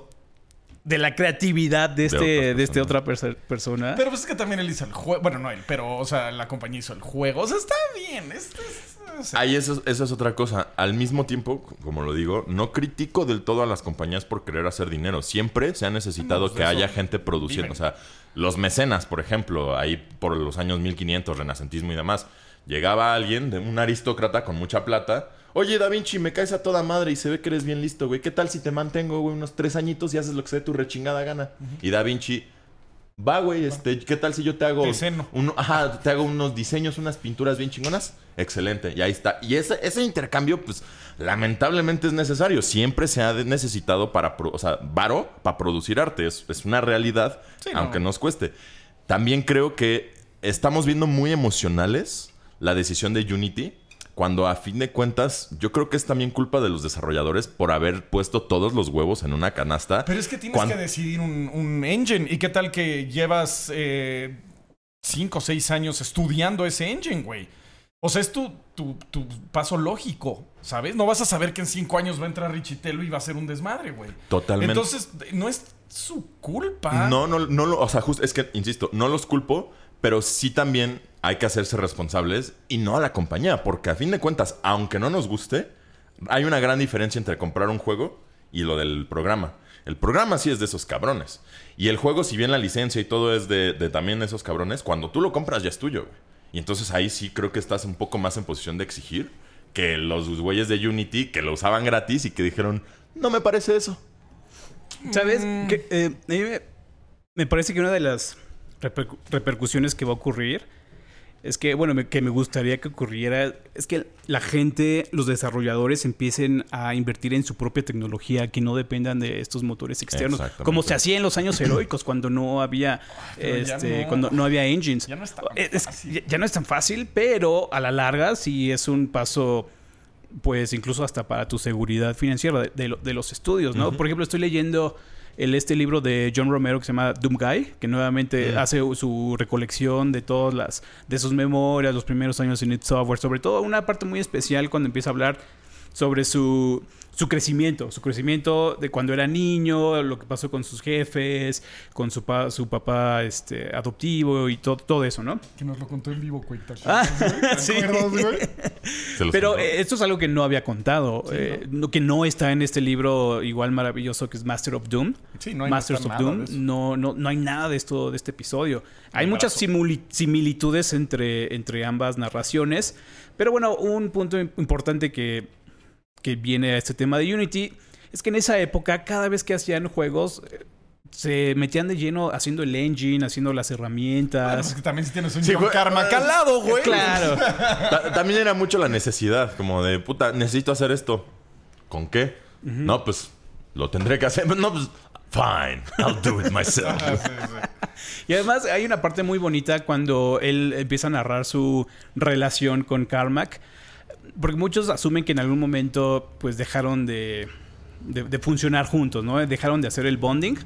de la creatividad de, este, otra de este persona. otra perso- persona. Pero pues es que también él hizo el juego. Bueno, no él, pero, o sea, la compañía hizo el juego. O sea, está bien. Es, es- o sea, Ahí eso, eso es otra cosa. Al mismo tiempo, como lo digo, no critico del todo a las compañías por querer hacer dinero. Siempre se ha necesitado No, pues que de haya eso gente produciendo. viven. O sea, los mecenas, por ejemplo, ahí por los años mil quinientos, renacentismo y demás. Llegaba alguien, de un aristócrata con mucha plata. Oye, Da Vinci, me caes a toda madre y se ve que eres bien listo, güey. ¿Qué tal si te mantengo, güey, unos tres añitos y haces lo que sea de tu rechingada gana? Y Da Vinci... Va, güey, este, ¿qué tal si yo te hago... Te ceno. un- ajá, te hago unos diseños, unas pinturas bien chingonas? Excelente, y ahí está. Y ese, ese intercambio, pues, lamentablemente es necesario. Siempre se ha de- necesitado para... pro- o sea, varo para producir arte. Es, es una realidad, Sí, no. aunque nos cueste. También creo que estamos viendo muy emocionales la decisión de Unity, cuando a fin de cuentas yo creo que es también culpa de los desarrolladores por haber puesto todos los huevos en una canasta. Pero es que tienes Cuan- que decidir un, un engine. ¿Y qué tal que llevas eh, cinco o seis años estudiando ese engine, güey? O sea, es tu, tu, tu paso lógico, ¿sabes? No vas a saber que en cinco años va a entrar Richitelo y va a ser un desmadre, güey. Totalmente. Entonces, no es su culpa. No, no, no, lo- o sea, justo, es que, insisto, no los culpo, pero sí también hay que hacerse responsables y no a la compañía, porque a fin de cuentas, aunque no nos guste, hay una gran diferencia entre comprar un juego y lo del programa. El programa sí es de esos cabrones. Y el juego, si bien la licencia y todo es de, de también esos cabrones, cuando tú lo compras ya es tuyo, güey. Y entonces ahí sí creo que estás un poco más en posición de exigir que los güeyes de Unity que lo usaban gratis y que dijeron, no me parece eso. ¿Sabes? Mm. Que, eh, a mí me, me parece que una de las repercu- repercusiones que va a ocurrir es que, bueno, me- que me gustaría que ocurriera es que la gente, los desarrolladores empiecen a invertir en su propia tecnología, que no dependan de estos motores externos, Exactamente. como se hacía en los años heroicos cuando no había, pero ya este, no. cuando no había engines. Ya no es tan Es- es- fácil. ya- ya no es tan fácil, pero a la larga sí es un paso, pues incluso hasta para tu seguridad financiera de, de lo- de los estudios, ¿no? Por ejemplo, estoy leyendo el, este libro de John Romero que se llama Doom Guy, que nuevamente Mm. hace su recolección de todas las, de sus memorias, los primeros años en id Software, sobre todo una parte muy especial cuando empieza a hablar sobre su, su crecimiento, su crecimiento de cuando era niño, lo que pasó con sus jefes, con su, pa- su papá este, adoptivo y todo, todo eso, ¿no? Que nos lo contó en vivo, güey. ¿Te Ah, acuerdas, güey? ¿Te sí. acuerdas, güey? Se los Pero contó. eh, esto es algo que no había contado, eh, no- que no está en este libro igual maravilloso que es Master of Doom. Sí, no hay Masters no of está nada Doom. de eso. No, no, no hay nada de esto, de este episodio. Hay Ni muchas brazo. simuli- similitudes entre, entre ambas narraciones. Pero bueno, un punto im- importante que, que viene a este tema de Unity es que en esa época, cada vez que hacían juegos, eh, se metían de lleno haciendo el engine, haciendo las herramientas. Bueno, pues que también si tienes un Sí, John güey. Carmack al lado, güey. Claro. Ta- También era mucho la necesidad, como de, puta, necesito hacer esto. ¿Con qué? Uh-huh. No, pues, lo tendré que hacer. No, pues, fine, I'll do it myself. Ah, sí, sí. Y además hay una parte muy bonita cuando él empieza a narrar su relación con Carmack. Porque muchos asumen que en algún momento, pues, dejaron de, de, de funcionar juntos, ¿no? Dejaron de hacer el bonding.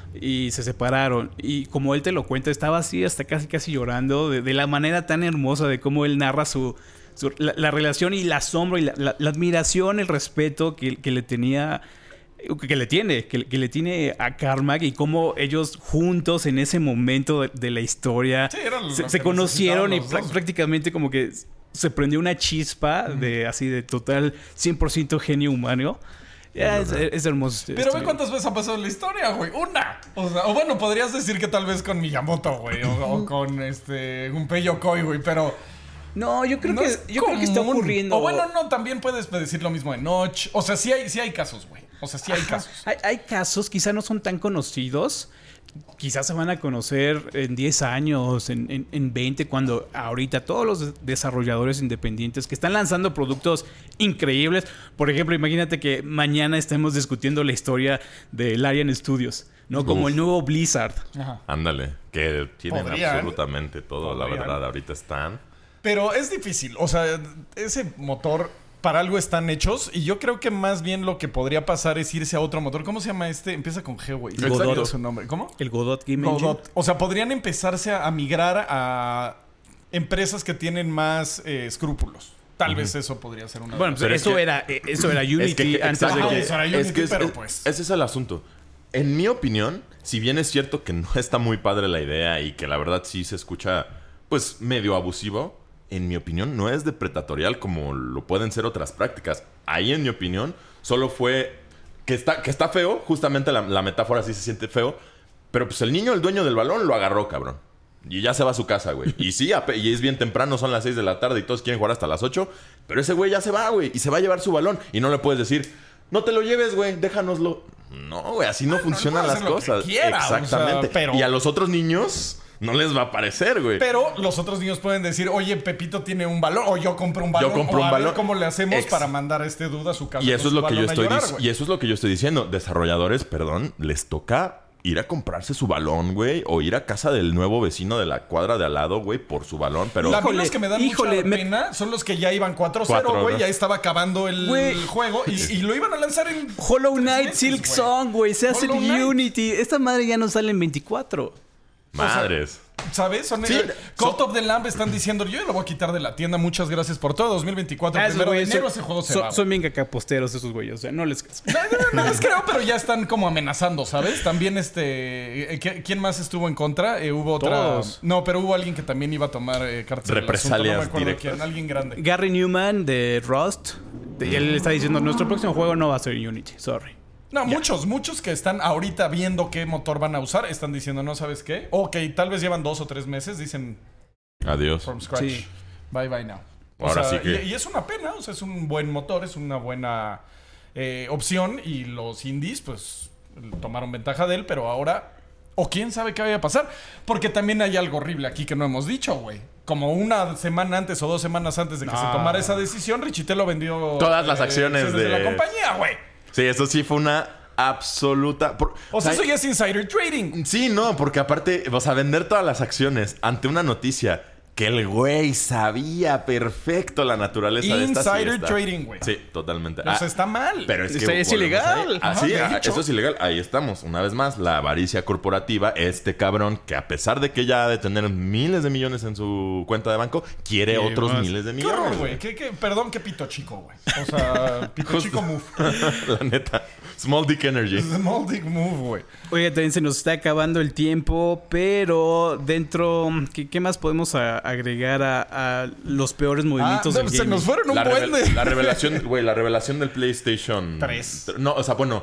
Y se separaron. Y como él te lo cuenta, estaba así hasta casi casi llorando de, de la manera tan hermosa de cómo él narra su, su la, la relación y el asombro y la, la, la admiración, el respeto que, que le tenía, que le tiene, que, que le tiene a Carmack y cómo ellos juntos en ese momento de, de la historia Sí, era lo se, que se conocieron y necesitaban los dos. prácticamente como que se prendió una chispa mm. de así de total cien por ciento genio humano. Ya, es, es hermoso. Pero ve cuántas veces ha pasado en la historia, güey. ¡Una! O sea, o bueno, podrías decir que tal vez con Miyamoto, güey. O, o con este Gunpei Yokoi, güey. Pero no, yo creo no que es yo creo que está común. ocurriendo. O bueno, no, también puedes decir lo mismo de Notch. O sea, sí hay, sí hay casos, güey. O sea, sí hay Ajá. casos. Hay, hay casos, quizá no son tan conocidos. Quizás se van a conocer en diez años, en, en, en veinte, cuando ahorita todos los desarrolladores independientes que están lanzando productos increíbles. Por ejemplo, imagínate que mañana estemos discutiendo la historia de Larian Studios, ¿no? Como Uf. el nuevo Blizzard. Ajá. Ándale, que tienen Podrían. absolutamente todo, Podrían. la verdad, ahorita están. Pero es difícil. O sea, ese motor para algo están hechos. Y yo creo que más bien lo que podría pasar es irse a otro motor. ¿Cómo se llama este? Empieza con G, güey. Godot. Se me olvidó su nombre. ¿Cómo? El Godot Game Engine. Godot. O sea, podrían empezarse a, a migrar a empresas que tienen más eh, escrúpulos. Tal uh-huh. vez eso podría ser una... Bueno, pues Pero eso, es que, era, eso era Unity es que, antes exacto, de que... eso era Unity, es que es, pero es, pues... ese es el asunto. En mi opinión, si bien es cierto que no está muy padre la idea y que la verdad sí se escucha, pues, medio abusivo, en mi opinión no es depredatorial como lo pueden ser otras prácticas. Ahí, en mi opinión, solo fue que está, que está feo, justamente la, la metáfora sí se siente feo, pero pues el niño, el dueño del balón, lo agarró, cabrón. Y ya se va a su casa, güey. Y sí, y es bien temprano, son las seis de la tarde y todos quieren jugar hasta las ocho. Pero ese güey ya se va, güey. Y se va a llevar su balón. Y no le puedes decir, no te lo lleves, güey, déjanoslo. No, güey, así no, no funcionan no las cosas. Quiera, exactamente. O sea, pero... Y a los otros niños no les va a parecer, güey. Pero los otros niños pueden decir, oye, Pepito tiene un balón. O yo compro un balón. Yo compro o un a balón. Ver cómo le hacemos Ex- para mandar a este dude a su casa. Y eso es lo que yo estoy llorar, dic- Y eso es lo que yo estoy diciendo. Desarrolladores, perdón, les toca ir a comprarse su balón, güey. O ir a casa del nuevo vecino de la cuadra de al lado, güey, por su balón. Pero La Híjole, los que me dan híjole, mucha me- pena son los que ya iban cuatro cero, Cuatro, güey. ¿no? Ya estaba acabando el Güey. juego. Y, y lo iban a lanzar en... Hollow Knight, meses, Silk güey. Song, güey. Se hace Hollow en Knight. Unity. Esta madre ya no sale en veinticuatro. madres. ¿Sabes? Son Sí, el Cult son- of the Lamb están diciendo, yo ya lo voy a quitar de la tienda, muchas gracias por todo. dos mil veinticuatro, Ah, esos primero de güeyes enero son- ese juego se son, va. son bien cacaposteros esos güeyes. O sea, no les... No, no, no les creo, pero ya están como amenazando, ¿sabes? También este... eh, ¿qui- ¿Quién más estuvo en contra? Eh, hubo otra... Todos. No, pero hubo alguien que también iba a tomar eh, cartas en el asunto, Represalias no me acuerdo directas. quién, alguien grande. Gary Newman de Rust. de- y él está diciendo, nuestro próximo juego no va a ser Unity. Sorry. No, muchos, muchos que están ahorita viendo qué motor van a usar están diciendo, ¿no sabes qué? Ok, tal vez llevan dos o tres meses, dicen Adiós. from scratch. Sí. Bye bye now. O Ahora sea, sí que- y, y es una pena, o sea, es un buen motor, es una buena eh, opción y los indies pues tomaron ventaja de él, pero ahora, o quién sabe qué vaya a pasar, porque también hay algo horrible aquí que no hemos dicho, güey. Como una semana antes o dos semanas antes de que No. se tomara esa decisión, Richitelo vendió Todas las acciones de... de- la compañía, güey. Sí, eso sí fue una absoluta... por- O sea, eso ya es insider trading. Sí, no, porque aparte, o sea, vender todas las acciones ante una noticia que el güey sabía perfecto la naturaleza de esta Insider siesta. trading, güey. Sí, totalmente. O sea, Ah, está mal. pero es que Está- es volvemos ilegal. ahí. Ah, Ajá, sí, de ah, hecho. eso es ilegal. Ahí estamos. Una vez más, la avaricia corporativa, este cabrón que a pesar de que ya ha de tener miles de millones en su cuenta de banco, quiere Sí, otros más. miles de Qué millones. horror, güey. ¿Qué, qué- perdón, qué pito chico, güey. O sea, pito Justo. chico move. La neta. Small Dick Energy. Small dick move, güey. Oye, también se nos está acabando el tiempo, pero dentro... ¿Qué, qué más podemos a- agregar a, a los peores movimientos Ah, del se gaming? nos fueron un La, buen revel- de... la revelación, güey, la revelación del PlayStation Tres. No, o sea, bueno,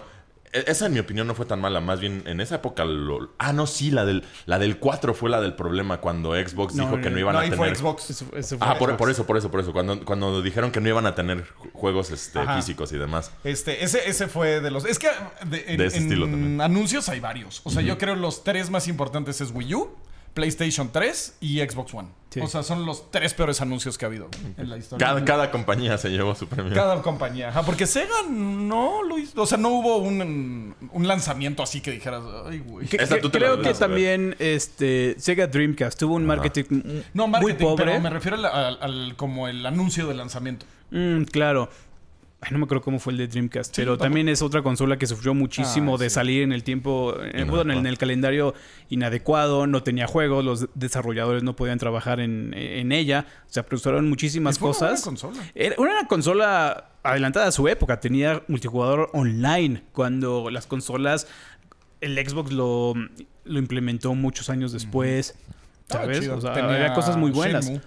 esa en mi opinión no fue tan mala. Más bien, en esa época... Lo, ah, no, sí, la del, la del cuatro fue la del problema. Cuando Xbox No, dijo no, que no no, iban No, a ahí tener... fue Xbox. Eso, eso fue Ah, por, Xbox. por eso, por eso, por eso. Cuando, cuando dijeron que no iban a tener juegos este, Ajá. físicos y demás. Este, ese, ese fue de los... Es que de, en, De ese en estilo también. anuncios hay varios. O sea, Ujú. yo creo los tres más importantes es Wii U, PlayStation tres y Xbox One. Sí. O sea, son los tres peores anuncios que ha habido en la historia. Cada, cada compañía se llevó su premio. Cada compañía. Ajá, porque Sega no lo hizo. O sea, no hubo un, un lanzamiento así que dijeras, ay, güey. Que- Esa que- tú te la creo debes que saber. también este, Sega Dreamcast tuvo un Ajá. marketing m- No, muy marketing, pobre. pero me refiero al, al- al- como el anuncio del lanzamiento. Mm, claro. Ay, no me acuerdo cómo fue el de Dreamcast, Sí, pero tampoco. también es otra consola que sufrió muchísimo Ah, de sí. salir en el tiempo, en, Inadecuado. bueno, en el calendario inadecuado, no tenía juegos, los desarrolladores no podían trabajar en, en ella, se apresuraron muchísimas Y fue una buena cosas. consola. Era una consola adelantada a su época, tenía multijugador online, cuando las consolas, el Xbox lo, lo implementó muchos años después, Estaba ¿sabes? chido. O sea, Tenía había cosas muy buenas. Shenmue.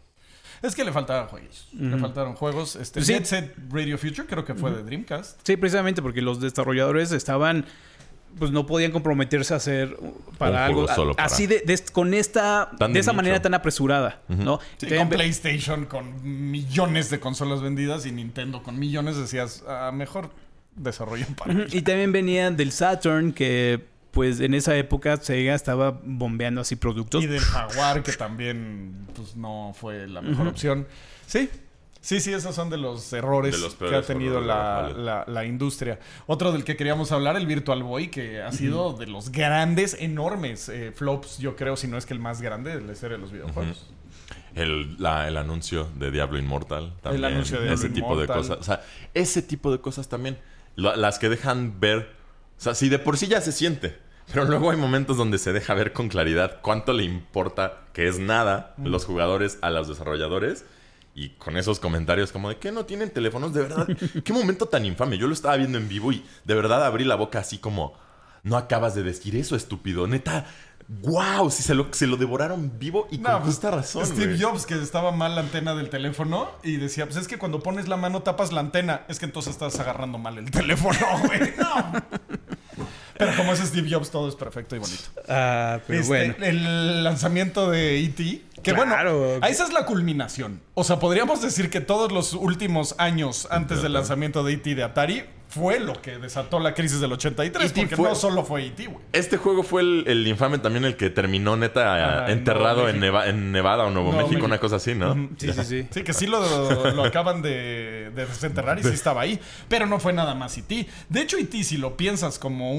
Es que le faltaban juegos. Le Ujú. faltaron juegos. Este, Sí. Jet Set Radio Future creo que fue de Dreamcast. Sí, precisamente porque los desarrolladores estaban, pues no podían comprometerse a hacer para Un algo juego a- solo para- así de, de- con esta, Tan de de esa nicho. manera tan apresurada, Ujú. ¿no? Sí, También con ve- PlayStation con millones de consolas vendidas y Nintendo con millones decías, ah, mejor desarrollen para Ujú, ella. y también venían del Saturn que pues en esa época Sega estaba bombeando así productos. Y del Jaguar, que también pues no fue la mejor opción. Sí, sí, sí, esos son de los errores De los que ha peores tenido errores, la, vale. la- la industria. Otro del que queríamos hablar, el Virtual Boy, que ha sido de los grandes, enormes eh, flops, yo creo, si no es que el más grande de la historia de los videojuegos. El, la- el anuncio de Diablo Inmortal también. anuncio de Diablo ese tipo de Immortal. cosas. O sea, ese tipo de cosas también. Lo- las que dejan ver. O sea, si de por sí ya se siente. Pero luego hay momentos donde se deja ver con claridad cuánto le importa, que es nada, los jugadores a los desarrolladores. Y con esos comentarios como de que no tienen teléfonos, de verdad. Qué momento tan infame. Yo lo estaba viendo en vivo y de verdad abrí la boca así como... No acabas de decir eso, estúpido. Neta, wow, si se lo, se lo devoraron vivo y con No, pues, justa razón. Steve güey. Jobs, que estaba mal la antena del teléfono y decía, pues es que cuando pones la mano tapas la antena. Es que entonces estás agarrando mal el teléfono, güey. No. Pero como es Steve Jobs, todo es perfecto y bonito. Ah, pero Este, bueno. El lanzamiento de E T. Que Claro. bueno, a esa es la culminación. O sea, podríamos decir que todos los últimos años antes del lanzamiento de E T de Atari fue lo que desató la crisis del ochenta y tres. E T Porque fue- no solo fue E T, güey. Este juego fue el, el infame también el que terminó neta Ah, en enterrado Nuevo en, México. Neva- en Nevada o Nuevo Nuevo México, una México. cosa así, ¿no? Ujú. Sí, sí, sí. Sí, que sí lo, lo acaban de, de desenterrar y sí estaba ahí. Pero no fue nada más E T. De hecho, E T, si lo piensas como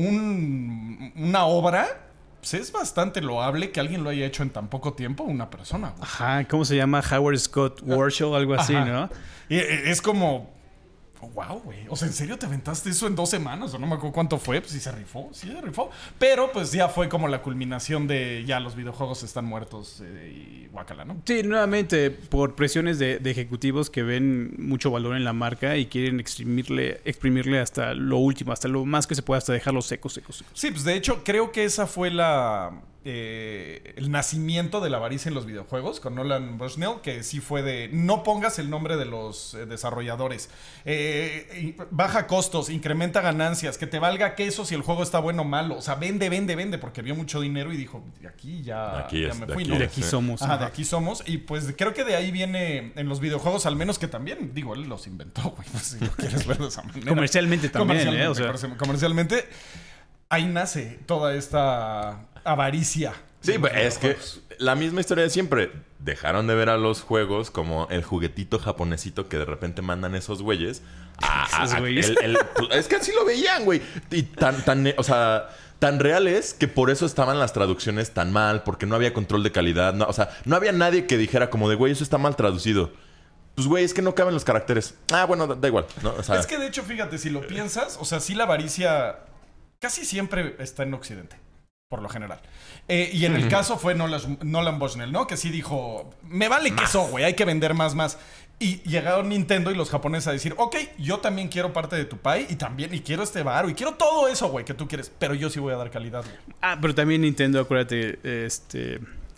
un, una obra, pues es bastante loable que alguien lo haya hecho en tan poco tiempo una persona. güey. Ajá, ¿cómo se llama? Howard Scott Warshaw, algo así, Ajá. ¿no? Y, e, es como... Wow, güey. O sea, ¿en serio te aventaste eso en dos semanas? O no me acuerdo cuánto fue. Pues sí se rifó, sí se rifó. Pero pues ya fue como la culminación de ya los videojuegos están muertos eh, y guácala, ¿no? Sí, nuevamente, por presiones de, de ejecutivos que ven mucho valor en la marca y quieren exprimirle, exprimirle hasta lo último, hasta lo más que se pueda, hasta dejarlo secos, secos, secos. Sí, pues de hecho creo que esa fue la... eh, el nacimiento de la avaricia en los videojuegos con Nolan Bushnell, que sí fue de no pongas el nombre de los eh, desarrolladores, eh, y baja costos, incrementa ganancias, que te valga queso si el juego está bueno o malo, o sea, vende, vende, vende, porque vio mucho dinero y dijo, de aquí ya, Aquí ya es, me de fui, aquí ¿no? De es. aquí sí. somos. Ajá, de aquí somos. Y pues creo que de ahí viene en los videojuegos, al menos que también, digo, él los inventó, güey, pues, si lo quieres ver de esa manera. Comercialmente también, Comercialmente, ¿eh? O sea, comerci- comercialmente, ahí nace toda esta avaricia. Sí, de los pues, es que videojuegos. la misma historia de siempre. Dejaron de ver a los juegos como el juguetito japonesito que de repente mandan esos güeyes. a- a- Esos a- güeyes. el- el- es que así lo veían, güey. Y tan, tan, o sea, tan real es que por eso estaban las traducciones tan mal, porque no había control de calidad. No, o sea, no había nadie que dijera como de, güey, eso está mal traducido. Pues, güey, es que no caben los caracteres. Ah, bueno, da, da igual. ¿no? O sea, Es que de hecho, fíjate, si lo piensas, o sea, sí la avaricia casi siempre está en Occidente, por lo general. Eh, y en el caso fue Nolan, Nolan Bushnell, ¿no? Que sí dijo, me vale queso, güey, hay que vender más, más. Y llegaron Nintendo y los japoneses a decir, ok, yo también quiero parte de tu pie y también, y quiero este varo y quiero todo eso, güey, que tú quieres, pero yo sí voy a dar calidad, güey. Ah, pero también Nintendo, acuérdate, este...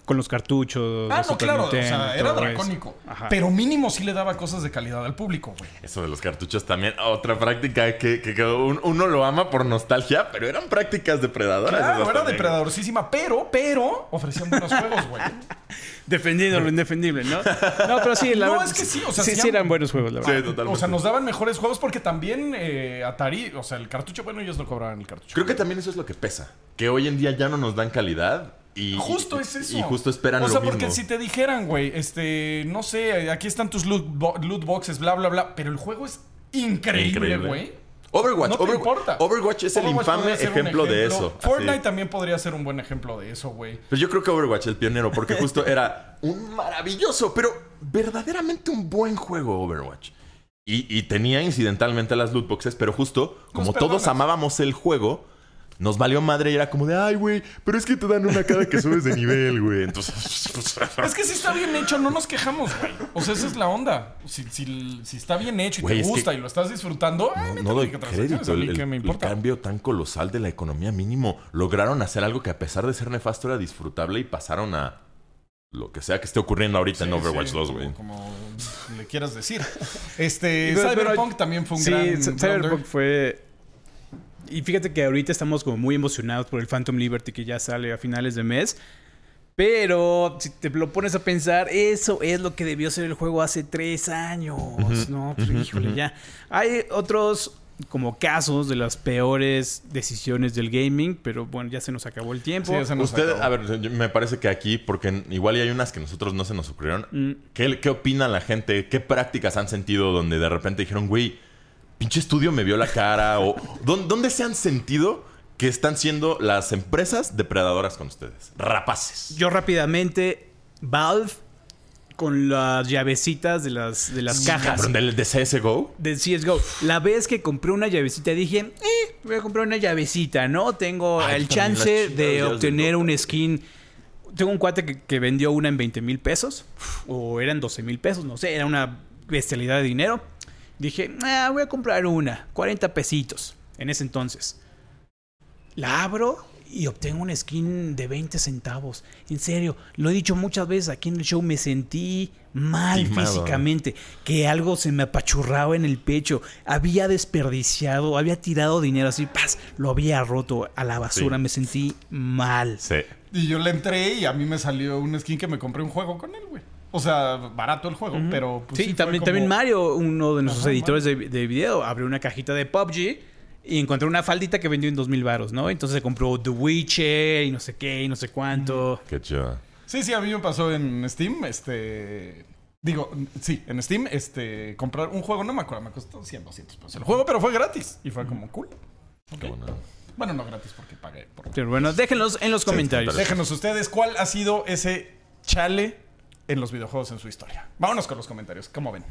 con los cartuchos. Ah, de no, Super claro. Nintendo, o sea, era todo eso. dracónico. Ajá. Pero mínimo sí le daba cosas de calidad al público, güey. Eso de los cartuchos también. Otra práctica que, que, que un- uno lo ama por nostalgia, pero eran prácticas depredadoras. Claro, esas era también. depredadorcísima, pero, pero ofrecían buenos juegos, güey. Defendiendo lo indefendible, ¿no? No, pero sí, la No, verdad. es que sí, o sea, sí, sí sí han- eran buenos juegos, la Sí, verdad. totalmente. O sea, nos daban mejores juegos porque también eh, Atari, o sea, el cartucho, bueno, ellos no cobraban el cartucho. Creo que también eso es lo que pesa. Que hoy en día ya no nos dan calidad. Y, Justo y- es eso. Y justo esperan O sea, lo porque mismo. si te dijeran, güey, este, no sé, aquí están tus loot, bo- loot boxes, bla, bla, bla, pero el juego es increíble, Increíble. güey. Overwatch, No te Over- importa. Overwatch es el Overwatch infame podría ser un ejemplo, de eso. Fortnite Así. también podría ser un buen ejemplo de eso, güey. Pues yo creo que Overwatch es el pionero, porque justo era un maravilloso, pero verdaderamente un buen juego Overwatch. Y, y tenía incidentalmente las loot boxes, pero justo como Nos todos perdonas. amábamos el juego, nos valió madre y era como de, ay, güey, pero es que te dan una cada que subes de nivel, güey. Entonces, pues, Es que si está bien hecho, no nos quejamos, güey. O sea, esa es la onda. Si, si, si está bien hecho y Güey, te es gusta que- y lo estás disfrutando, ay, no, métele no doy microtransacciones, crédito. a El, mí qué el- me el importa. cambio tan colosal de la economía mínimo. Lograron hacer algo que a pesar de ser nefasto era disfrutable y pasaron a lo que sea que esté ocurriendo ahorita en Sí, Overwatch sí, dos, como- güey. Como le quieras decir. Este, Pero- pero- Cyberpunk también fue un sí, gran C- blunder. Cyberpunk fue... Y fíjate que ahorita estamos como muy emocionados por el Phantom Liberty que ya sale a finales de mes. Pero si te lo pones a pensar, eso es lo que debió ser el juego hace tres años. No, pues híjole, ya. Hay otros como casos de las peores decisiones del gaming, pero bueno, ya se nos acabó el tiempo. Sí, ya se nos Usted, acabó. a ver, yo- me parece que aquí, porque igual y hay unas que nosotros no se nos ocurrieron. Mm. ¿Qué, qué opina la gente? ¿Qué prácticas han sentido donde de repente dijeron, güey, pinche estudio me vio la cara? O ¿dónde, dónde se han sentido que están siendo las empresas depredadoras con ustedes? Rapaces. Yo rápidamente, Valve con las llavecitas de las, de las cajas. Cabrón, del de C S G O. Del C S G O. La vez que compré una llavecita dije, eh, voy a comprar una llavecita, ¿no? Tengo Ay, el también chance las de chingaderas obtener del un Dota. skin. Tengo un cuate que, que vendió una en veinte mil pesos. O eran doce mil pesos, no sé. Era una bestialidad de dinero. Dije, ah, voy a comprar una. cuarenta pesitos. En ese entonces. La abro y obtengo una skin de veinte centavos. En serio, lo he dicho muchas veces aquí en el show, me sentí mal Timado. físicamente, que algo se me apachurraba en el pecho, había desperdiciado, había tirado dinero así, ¡paz! Lo había roto a la basura, Sí. me sentí mal. Sí. Y yo le entré y a mí me salió un skin que me compré un juego con él, güey. O sea, barato el juego, pero pues sí, sí fue también, como- también Mario, uno de nuestros Ajá, editores de, de video, abrió una cajita de P U B G y encontró una faldita que vendió en dos mil varos, ¿no? Entonces se compró The Witcher y no sé qué y no sé cuánto. Qué chido. Sí, sí, a mí me pasó en Steam, este... Digo, sí, en Steam, este... Comprar un juego, no me acuerdo, me costó cien, doscientos pesos el juego, pero fue gratis. Y fue como cool. Qué bueno. Bueno, no gratis porque pagué por... Pero bueno, déjenlos en los comentarios. Déjenos ustedes cuál ha sido ese chale en los videojuegos en su historia. Vámonos con los comentarios, ¿cómo ven?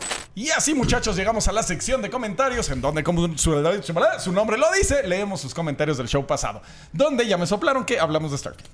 Y así, muchachos, llegamos a la sección de comentarios en donde, como su, su nombre lo dice, leemos sus comentarios del show pasado, donde ya me soplaron que hablamos de Starfield.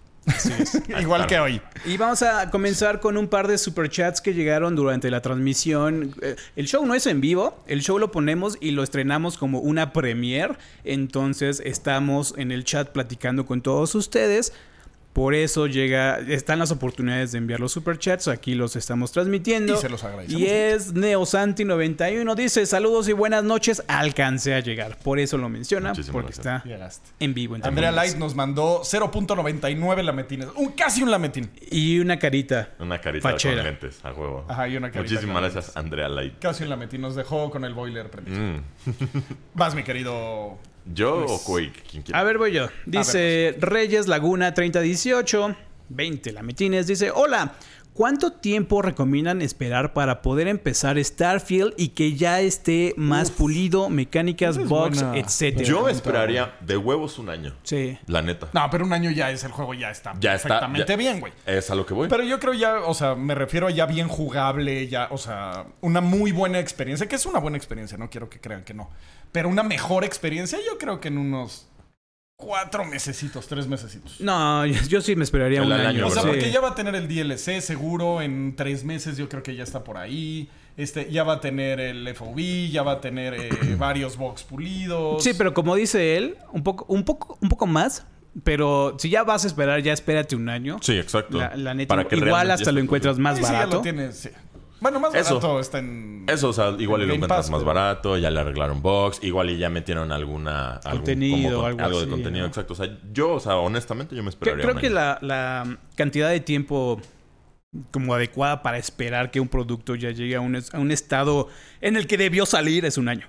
Igual que hoy. Y vamos a comenzar con un par de superchats que llegaron durante la transmisión. Eh, El show no es en vivo, el show lo ponemos y lo estrenamos como una premiere. Entonces estamos en el chat platicando con todos ustedes. Por eso llega, están las oportunidades de enviar los superchats. Aquí los estamos transmitiendo. Y se los agradecemos Y es Neosanti noventa y uno. Dice, saludos y buenas noches. Alcancé a llegar. Por eso lo menciona, Muchísimas porque gracias. está Llegaste. en vivo. entre Andrea comillas. Light nos mandó cero punto noventa y nueve lametines. Un, casi un lametín. Y una carita. Una carita Fachera. con lentes, a huevo. Ajá, y una carita Muchísimas con gracias, Andrea Light. Casi un lametín. Nos dejó con el boiler prendido. Mm. Vas, mi querido... ¿Yo Luis. o Quake? ¿Quién quiere? A ver, voy yo. Dice Reyes Laguna treinta dieciocho, veinte lametines. Dice, hola, ¿cuánto tiempo recomiendan esperar para poder empezar Starfield y que ya esté más pulido, mecánicas, Esa es bugs, buena. etcétera? Yo esperaría de huevos un año. Sí. La neta. No, pero un año ya es el juego, ya está Ya está, perfectamente ya. bien, güey. Es a lo que voy. Pero yo creo ya, o sea, me refiero a ya bien jugable, ya, o sea, una muy buena experiencia, que es una buena experiencia, no quiero que crean que no. Pero una mejor experiencia, yo creo que en unos cuatro mesecitos, tres mesecitos. No, yo, yo sí me esperaría El un al año. año, O sea, sí. porque ya va a tener el D L C seguro en tres meses, yo creo que ya está por ahí. Este, ya va a tener el F O V, ya va a tener eh, varios box pulidos. Sí, pero como dice él, un poco, un poco, un poco más Pero si ya vas a esperar, ya espérate un año. Sí, exacto. La, la neta, Para que igual realmente hasta ya lo esté encuentras más Sí, sí, ya barato. lo tienes, sí. Bueno, más Eso. barato está en... Eso, o sea, igual y lo Game encuentras Pass, más pero- barato, ya le arreglaron box, igual y ya metieron alguna... algún- Contenido, como algo algo de así, contenido, ¿no? exacto. O sea, yo, o sea, honestamente, yo me Creo, esperaría creo un que año. la, la cantidad de tiempo como adecuada para esperar que un producto ya llegue a un, es- a un estado en el que debió salir es un año.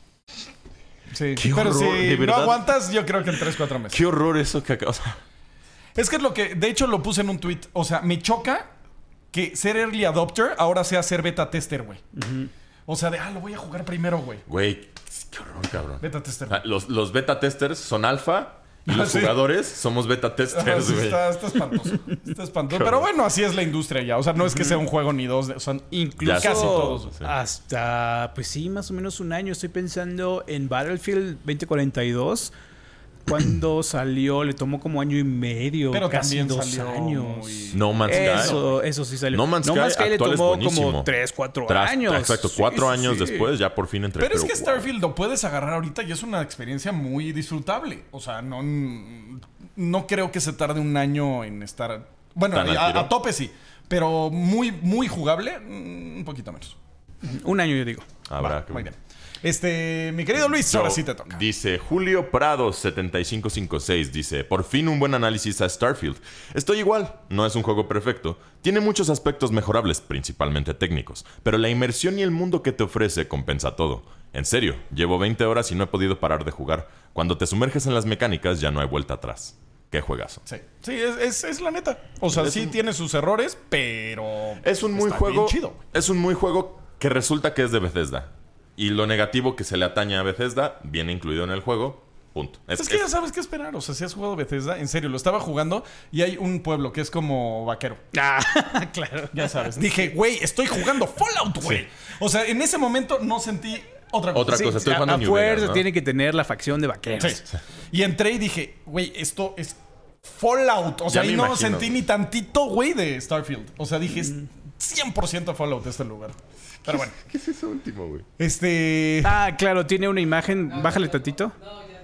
Sí, Qué pero horror, si de no verdad. aguantas, yo creo que en tres, cuatro meses. Qué horror eso que acá... O sea, Es que es lo que... De hecho, lo puse en un tweet. O sea, me choca que ser early adopter ahora sea ser beta tester, güey. O sea, de, ah, lo voy a jugar primero, güey. güey, qué horror, cabrón. Beta tester. Ah, Los, los beta testers son alfa y Ah, los sí. jugadores somos beta Ajá, testers, sí, güey. está, está espantoso. Está espantoso. Qué Pero horror. bueno, así es la industria ya. O sea, no es que sea un juego ni dos. Son Incluso Ya casi todos. Sí. hasta, pues sí, más o menos un año. Estoy pensando en Battlefield veinte cuarenta y dos. Cuando salió, le tomó como año y medio, Pero casi también dos salió años. muy- No Man's Sky. Eso, eso sí salió. No Man's Sky, le actual es tomó buenísimo. como tres, cuatro Tras- años. Exacto, Sí, cuatro sí, años sí. después ya por fin entre... Pero es que wow. Starfield lo puedes agarrar ahorita y es una experiencia muy disfrutable. O sea, no, no creo que se tarde un año en estar... Bueno, ¿Tan al a, tiro? a tope sí. Pero muy, muy jugable, mm, un poquito menos. Un año, yo digo. Habrá Va, que muy ver. bien. Este, mi querido Luis, ahora Yo- sí te toca. Dice Julio Prado setenta y cinco cincuenta y seis. Dice, por fin un buen análisis a Starfield. Estoy igual, no es un juego perfecto. Tiene muchos aspectos mejorables, principalmente técnicos. Pero la inmersión y el mundo que te ofrece compensa todo. En serio, llevo veinte horas y no he podido parar de jugar. Cuando te sumerges en las mecánicas ya no hay vuelta atrás. Qué juegazo. Sí, sí es, es- es la neta. O sea, Es sí un- tiene sus errores, pero... Es un muy está juego. bien chido, güey. Es un muy juego que resulta que es de Bethesda. Y lo negativo que se le atañe a Bethesda viene incluido en el juego. Punto. Es, que ya sabes qué esperar. O sea, si has jugado Bethesda, en serio, lo estaba jugando y hay un pueblo que es como vaquero. Ah, claro. Ya sabes. Dije, güey, estoy jugando Fallout, güey. Sí. O sea, en ese momento no sentí otra cosa. Otra Sí, cosa, estoy a, jugando a New fuerza Vegas, ¿no? tiene que tener la facción de vaqueros. Sí. Y entré y dije, güey, esto es Fallout. O sea, Ya y me no imagino. sentí ni tantito, güey, de Starfield. O sea, dije, es cien por ciento Fallout este lugar. Pero bueno. ¿Qué es eso último, güey? Este... Ah, claro, tiene una imagen. Bájale tantito.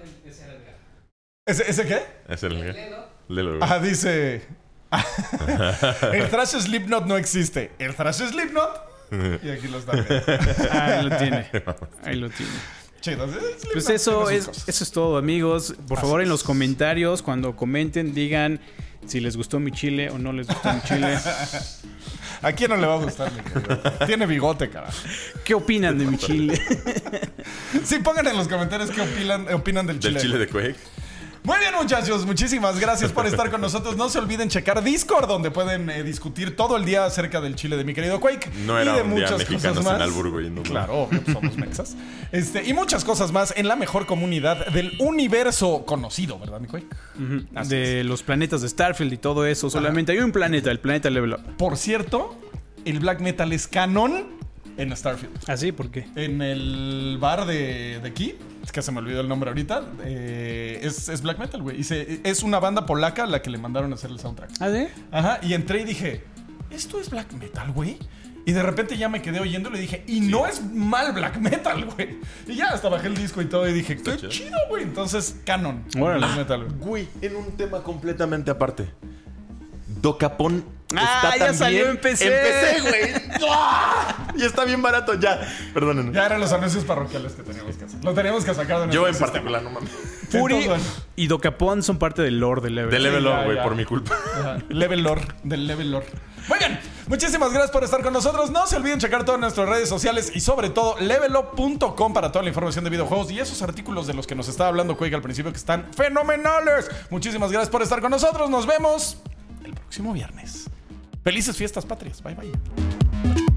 ¿Ese, ¿Ese qué? Es el... Lelo, güey. Ah, dice... el Thrash Slipknot no existe. El Thrash Slipknot... Y aquí lo está viendo. Ah, ahí lo tiene. Ahí lo tiene. Chido. Slipknot Pues eso tiene es, sus cosas. eso es todo, amigos. Por Así favor, en es. los comentarios, cuando comenten, digan si les gustó mi chile o no les gustó mi chile. ¿A quién no le va a gustar, mi querido? Tiene bigote, carajo. ¿Qué opinan de mi chile? Sí, pongan en los comentarios qué opinan, opinan del chile. Del chile de Quake. Muy bien, muchachos. Muchísimas gracias por estar con nosotros. No se olviden checar Discord, donde pueden eh, discutir todo el día acerca del chile de mi querido Quake. No era y de un día muchas mexicano cosas sin más. albur, güey, no, Claro, obvio, somos mexas. Este, y muchas cosas más en la mejor comunidad del universo conocido, ¿verdad, mi Quake? Así De los planetas de Starfield y todo eso. Solamente hay un planeta, el planeta Level Up. Por cierto, el black metal es canon en Starfield. ¿Ah, sí? ¿Por qué? En el bar de, de aquí, es que se me olvidó el nombre ahorita, eh, es, es black metal, güey. Y se- es una banda polaca a la que le mandaron a hacer el soundtrack. ¿Ah, sí? Ajá, y entré y dije, ¿esto es black metal, güey? Y de repente ya me quedé oyendo y le dije, y no es mal black metal, güey. Y ya hasta bajé el disco y todo y dije, qué chido. chido, güey. Entonces, canon. Órale. Black metal, güey. Güey, en un tema completamente aparte. Docapón Ah, está ya también salió en P C. En P C, güey. ¡Ah! Y está bien barato ya. Perdónenme. Ya eran los anuncios parroquiales que teníamos que hacer. Lo teníamos que sacar de Yo nuestro en sistema. particular, no mames. Fury Entonces, y Dokapon son parte del lore de Level De Up. Level ya, Up, güey, ya. por mi culpa. Ajá. Level lore, del level lore. Muy bien, muchísimas gracias por estar con nosotros. No se olviden checar todas nuestras redes sociales y sobre todo level up punto com para toda la información de videojuegos y esos artículos de los que nos estaba hablando Quake al principio que están fenomenales. Muchísimas gracias por estar con nosotros. Nos vemos el próximo viernes. Felices fiestas patrias. Bye bye.